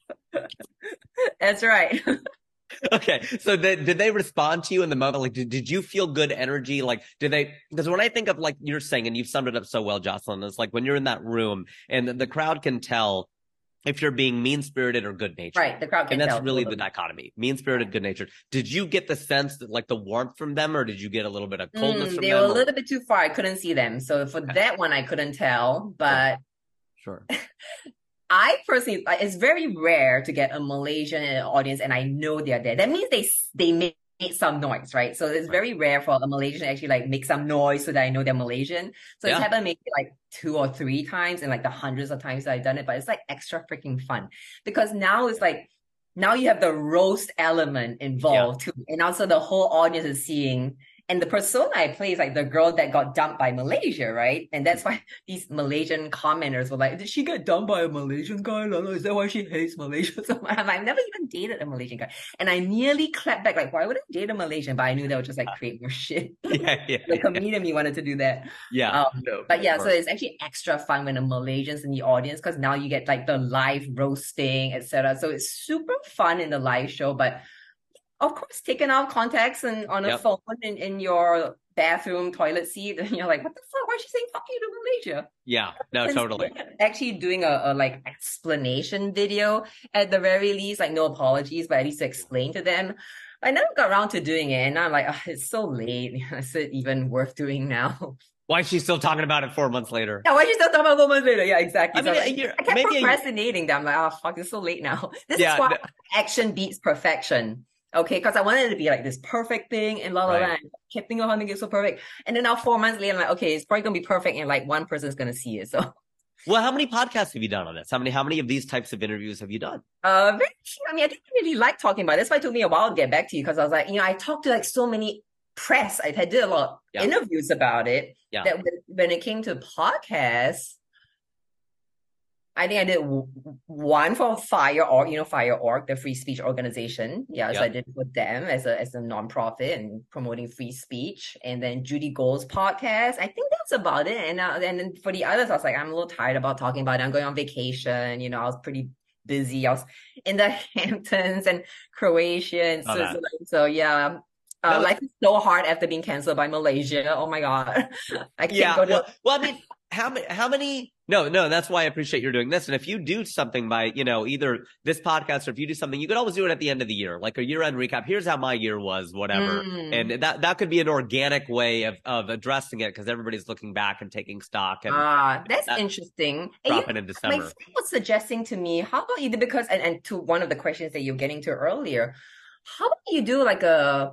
That's right. Okay. So the, did they respond to you in the moment? Like, did, did you feel good energy? Like, did they, because when I think of like you're saying, and you've summed it up so well, Jocelyn, it's like when you're in that room and the, the crowd can tell if you're being mean-spirited or good-natured. Right. The crowd can tell. And that's tell really the dichotomy, mean-spirited, good-natured. Did you get the sense that like the warmth from them, or did you get a little bit of coldness mm, from they them? They were or... a little bit too far. I couldn't see them. So for okay. that one, I couldn't tell, but. Sure. I personally, it's very rare to get a Malaysian audience and I know they're there. That means they they made some noise, right? So it's very rare for a Malaysian to actually like make some noise so that I know they're Malaysian. So yeah. it's happened maybe like two or three times in like the hundreds of times that I've done it, but it's like extra freaking fun because now it's like, now you have the roast element involved yeah. too. And also the whole audience is seeing. And the persona I play is like the girl that got dumped by Malaysia, right? And that's why these Malaysian commenters were like, did she get dumped by a Malaysian guy? Is that why she hates Malaysia? So I'm like, I've never even dated a Malaysian guy. And I nearly clapped back, like, why would I date a Malaysian? But I knew that would just like create more shit. Yeah, yeah. The comedian me wanted to do that. Yeah. Um, no, but yeah, so it's actually extra fun when a Malaysian's in the audience because now you get like the live roasting, et cetera. So it's super fun in the live show, but of course, taken out of context and on a yep. phone in, in your bathroom toilet seat, and you're like, what the fuck? Why is she saying fuck you to Malaysia? Yeah, no, and totally. Actually doing a, a like explanation video at the very least, like no apologies, but at least to explain to them. I never got around to doing it, and I'm like, oh, it's so late. Is it even worth doing now? Why is she still talking about it four months later? Yeah, why is she still talking about it four months later? Yeah, exactly. I, mean, so like, I kept maybe procrastinating. That I'm like, oh fuck, it's so late now. This yeah, is why no. action beats perfection. Okay, because I wanted it to be like this perfect thing and la la la. I kept thinking of how to get so perfect. And then now four months later, I'm like, okay, it's probably gonna be perfect and like one person's gonna see it. So well, how many podcasts have you done on this? How many how many of these types of interviews have you done? Uh very I mean, I didn't really like talking about it. That's why it took me a while to get back to you because I was like, you know, I talked to like so many press. I did a lot of yeah. interviews about it. Yeah. That when, when it came to podcasts, I think I did w- one for Fire Org, you know, Fire Org, the free speech organization. Yeah, yep. So I did with them as a as a nonprofit and promoting free speech. And then Judy Gold's podcast. I think that's about it. And uh, and then for the others, I was like, I'm a little tired about talking about it. I'm going on vacation. You know, I was pretty busy. I was in the Hamptons and Croatia and oh, Switzerland. So yeah. Uh, was... Life is so hard after being canceled by Malaysia. Oh my God. I can't yeah, go to... well, well, I mean, how many, how many, no, no, that's why I appreciate you're doing this. And if you do something by, you know, either this podcast or if you do something, you could always do it at the end of the year, like a year-end recap. Here's how my year was, whatever. Mm. And that, that could be an organic way of, of addressing it because everybody's looking back and taking stock. And ah, that's that interesting. Dropping in December. My friend was suggesting to me, how about you do, because, and, and to one of the questions that you're getting to earlier, how about you do like a,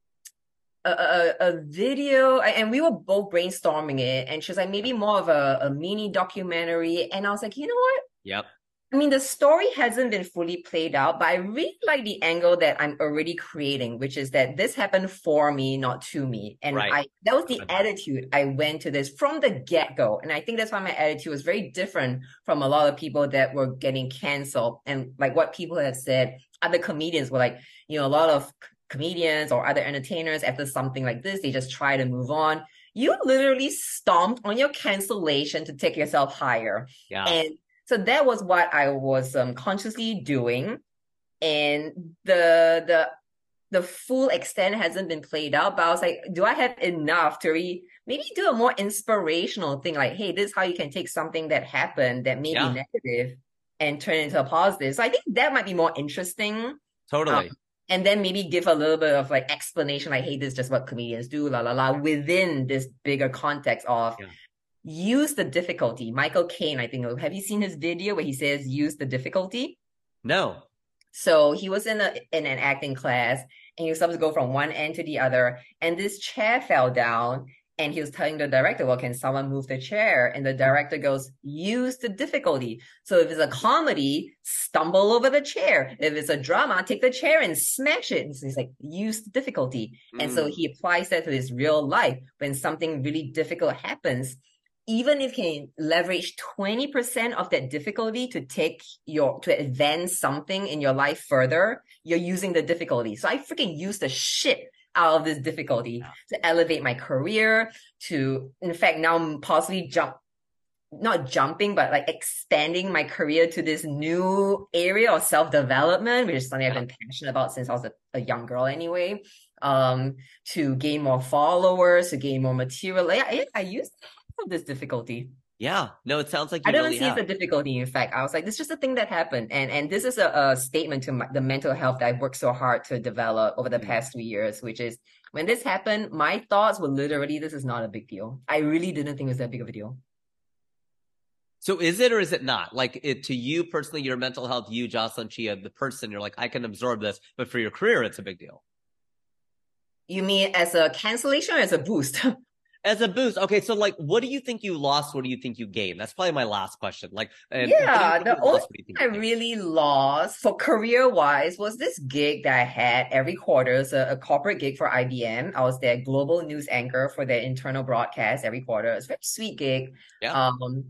A, a, a video, and we were both brainstorming it, and she was like, maybe more of a, a mini documentary. And I was like, you know what? Yep. I mean, the story hasn't been fully played out, but I really like the angle that I'm already creating, which is that this happened for me, not to me. And right. I that was the attitude I went to this from the get-go. And I think that's why my attitude was very different from a lot of people that were getting canceled. And like what people have said, other comedians were like, you know, a lot of comedians or other entertainers after something like this, they just try to move on. You literally stomped on your cancellation to take yourself higher. Yeah. And so that was what I was um, consciously doing. And the the the full extent hasn't been played out, but I was like, do I have enough to re- maybe do a more inspirational thing? Like, hey, this is how you can take something that happened that may yeah. be negative and turn it into a positive. So I think that might be more interesting. Totally. Um, And then maybe give a little bit of like explanation, like, hey, this is just what comedians do, la, la, la, within this bigger context of yeah. use the difficulty. Michael Caine, I think, have you seen his video where he says, use the difficulty? No. So he was in a in an acting class and he was supposed to go from one end to the other, and this chair fell down. And he was telling the director, well, can someone move the chair? And the director goes, use the difficulty. So if it's a comedy, stumble over the chair. If it's a drama, take the chair and smash it. And so he's like, use the difficulty. Mm. And so he applies that to his real life. When something really difficult happens, even if you can leverage twenty percent of that difficulty to take your, to advance something in your life further, you're using the difficulty. So I freaking use the shit out of this difficulty to elevate my career, to, in fact, now possibly jump, not jumping, but like expanding my career to this new area of self-development, which is something I've been passionate about since I was a, a young girl anyway, um, to gain more followers, to gain more material. Yeah, I, I use this difficulty. Yeah, no, it sounds like you I don't really see have. it's a difficulty. In fact, I was like, this is just a thing that happened. And and this is a, a statement to my, the mental health that I've worked so hard to develop over the mm. past three years, which is when this happened, my thoughts were literally, this is not a big deal. I really didn't think it was that big of a deal. So is it or is it not? Like it to you personally, your mental health, you, Jocelyn Chia, the person, you're like, I can absorb this, but for your career, it's a big deal. You mean as a cancellation or as a boost? As a boost. Okay, so like, what do you think you lost? What do you think you gained? That's probably my last question. Like, and yeah, the only thing I really lost for career-wise was this gig that I had every quarter. It's a, a corporate gig for I B M. I was their global news anchor for their internal broadcast every quarter. It's a very sweet gig. Yeah. Um,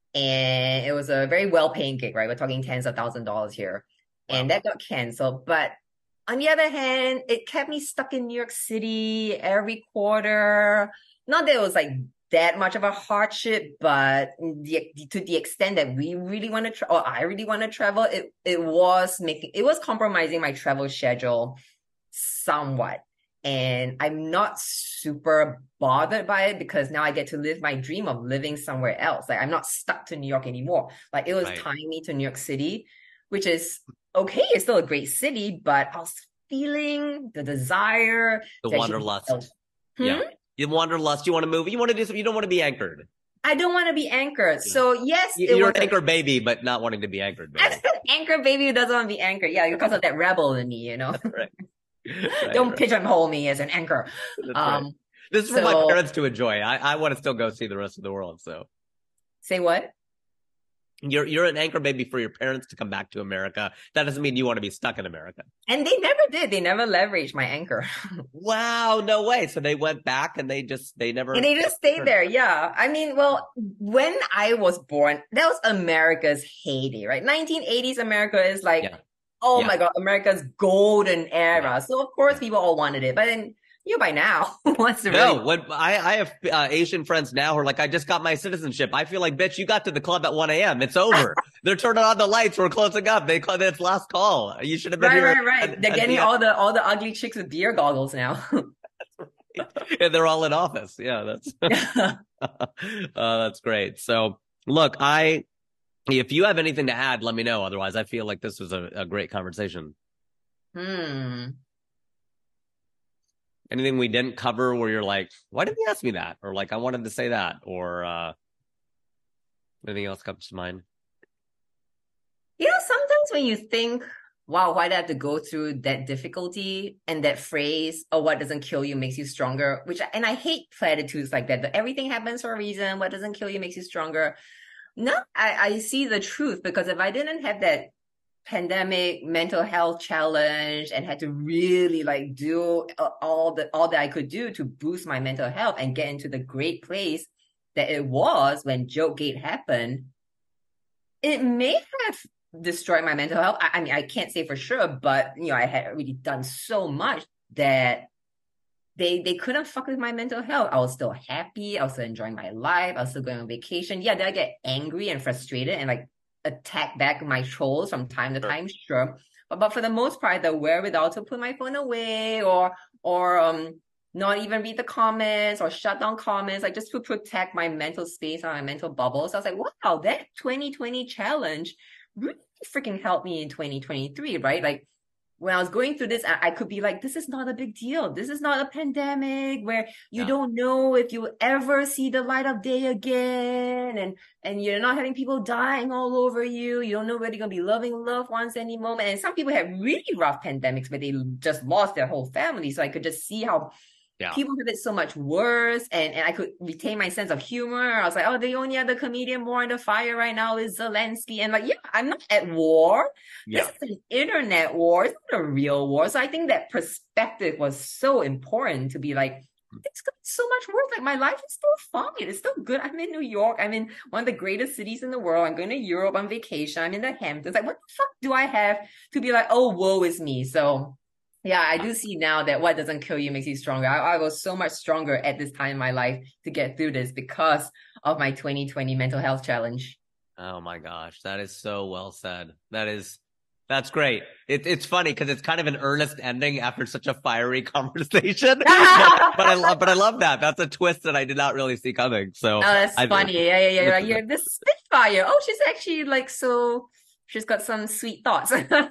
and it was a very well-paying gig, right? We're talking tens of thousands of dollars here. Wow. And that got canceled. But on the other hand, it kept me stuck in New York City every quarter. Not that it was like that much of a hardship, but the, to the extent that we really want to, tra- or I really want to travel, it it was making, it was compromising my travel schedule somewhat. And I'm not super bothered by it because now I get to live my dream of living somewhere else. Like I'm not stuck to New York anymore. Like it was right. tying me to New York City, which is okay. It's still a great city, but I was feeling the desire, the wanderlust. Hmm? Yeah. You wanderlust, you want to move, you want to do something, you don't want to be anchored. I don't want to be anchored. Yeah. So yes, you, you're an anchor a... baby, but not wanting to be anchored. Baby. Anchor baby who doesn't want to be anchored. Yeah, because of that rebel in me, you know. right. Right, don't right. pigeonhole me as an anchor. That's um, right. This is so... for my parents to enjoy. I, I want to still go see the rest of the world. So, say what? You're you're an anchor baby for your parents to come back to America. That doesn't mean you want to be stuck in America. And they never did. They never leveraged my anchor. Wow, no way. So they went back and they just they never And they just stayed there. Yeah. I mean, well, when I was born, that was America's heyday, right? nineteen eighties America is like, yeah. oh yeah. my God, America's golden era. Yeah. So of course people all wanted it. But then you by now wants to no really... when I, I have uh, Asian friends now who are like, I just got my citizenship. I feel like, bitch, you got to the club at one a.m. It's over. They're turning on the lights. We're closing up. They call it's last call. You should have been right, here. Right, right, right. They're getting the all the all the ugly chicks with beer goggles now. Yeah, they're all in office. Yeah, that's uh, that's great. So look, I if you have anything to add, let me know. Otherwise, I feel like this was a, a great conversation. Hmm. Anything we didn't cover where you're like, why didn't you ask me that? Or like, I wanted to say that, or uh, anything else comes to mind? You know, sometimes when you think, wow, why did I have to go through that difficulty, and that phrase, oh, what doesn't kill you makes you stronger, which, and I hate platitudes like that, that everything happens for a reason. What doesn't kill you makes you stronger. No, I, I see the truth, because if I didn't have that pandemic mental health challenge and had to really like do all the all that I could do to boost my mental health and get into the great place that it was when Jokegate happened, it may have destroyed my mental health. I, I mean, I can't say for sure, but you know, I had already done so much that they they couldn't fuck with my mental health. I was still happy. I was still enjoying my life. I was still going on vacation. Yeah, did I get angry and frustrated and like attack back my trolls from time to time? Sure. But, but for the most part, the wherewithal to put my phone away or or um not even read the comments or shut down comments, like just to protect my mental space and my mental bubble. So I was like, wow, that twenty twenty challenge really freaking helped me in twenty twenty-three, right? Like when I was going through this, I, I could be like, this is not a big deal. This is not a pandemic where you yeah. don't know if you ever see the light of day again. And, and you're not having people dying all over you. You don't know whether you're going to be loving loved ones any moment. And some people have really rough pandemics where they just lost their whole family. So I could just see how yeah. people have it so much worse. And, and I could retain my sense of humor. I was like, oh, the only other comedian more in the fire right now is Zelensky. And like, yeah, I'm not at war. Yeah. This is an internet war. It's not a real war. So I think that perspective was so important to be like, it's got so much worse. Like, my life is still fine. It's still good. I'm in New York. I'm in one of the greatest cities in the world. I'm going to Europe on vacation. I'm in the Hamptons. Like, what the fuck do I have to be like, oh, woe is me? So yeah, I do see now that what doesn't kill you makes you stronger. I, I was so much stronger at this time in my life to get through this because of my twenty twenty mental health challenge. Oh my gosh, that is so well said. That is, that's great. It, it's funny because it's kind of an earnest ending after such a fiery conversation. but, but I love, but I love that. That's a twist that I did not really see coming. So oh, that's I, funny. Yeah, yeah, yeah. You're this Spitfire. Oh, she's actually like so. She's got some sweet thoughts.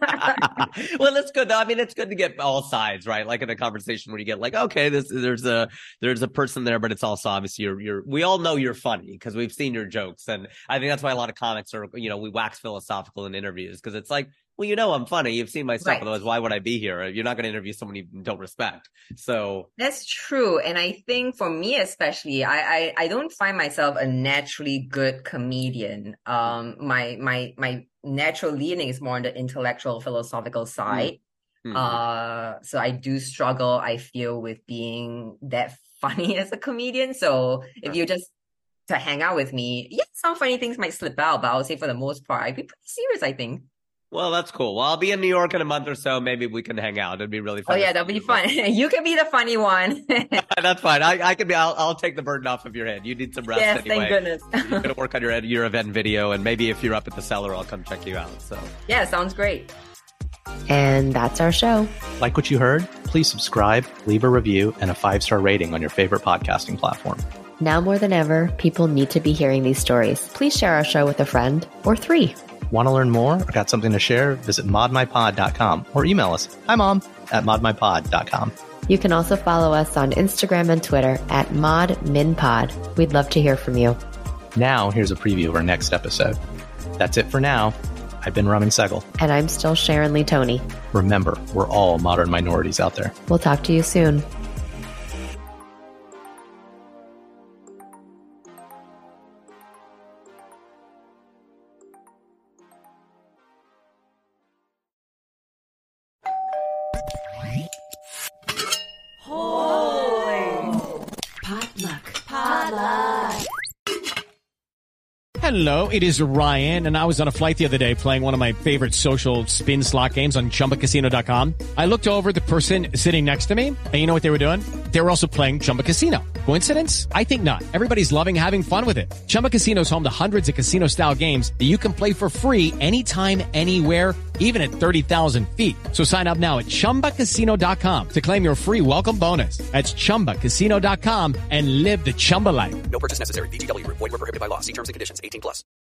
Well, that's good though. I mean, it's good to get all sides, right? Like in a conversation where you get like, okay, this there's a there's a person there, but it's also obviously you're you're. We all know you're funny because we've seen your jokes, and I think that's why a lot of comics are, you know, we wax philosophical in interviews because it's like, well, you know, I'm funny. You've seen my stuff. Right. Otherwise, why would I be here? You're not going to interview someone you don't respect. So that's true. And I think for me, especially, I, I, I don't find myself a naturally good comedian. Um, my, my, my natural leaning is more on the intellectual, philosophical side. Mm-hmm. Uh, so I do struggle, I feel, with being that funny as a comedian. So if you just to hang out with me, yeah, some funny things might slip out, but I would say for the most part, I'd be pretty serious, I think. Well, that's cool. Well, I'll be in New York in a month or so. Maybe we can hang out. It'd be really fun. Oh yeah, that'll be fun. You can be the funny one. That's fine. I, I can be. I'll, I'll take the burden off of your head. You need some rest yes, anyway. Thank goodness. You're gonna work on your your event video, and maybe if you're up at the Cellar, I'll come check you out. So yeah, sounds great. And that's our show. Like what you heard? Please subscribe, leave a review, and a five-star rating on your favorite podcasting platform. Now more than ever, people need to be hearing these stories. Please share our show with a friend or three. Want to learn more or got something to share? Visit mod my pod dot com or email us, hi mom, at mod my pod dot com. You can also follow us on Instagram and Twitter at modminpod. We'd love to hear from you. Now, here's a preview of our next episode. That's it for now. I've been Raman Sehgal. And I'm still Sharon Lee Tony. Remember, we're all modern minorities out there. We'll talk to you soon. Hello, it is Ryan, and I was on a flight the other day playing one of my favorite social spin slot games on Chumba Casino dot com. I looked over at the person sitting next to me, and you know what they were doing? They were also playing Chumba Casino. Coincidence? I think not. Everybody's loving having fun with it. Chumba Casino is home to hundreds of casino-style games that you can play for free anytime, anywhere, even at thirty thousand feet. So sign up now at Chumba Casino dot com to claim your free welcome bonus. That's Chumba Casino dot com and live the Chumba life. No purchase necessary. V G W. Void where prohibited by law. See terms and conditions. eighteen plus.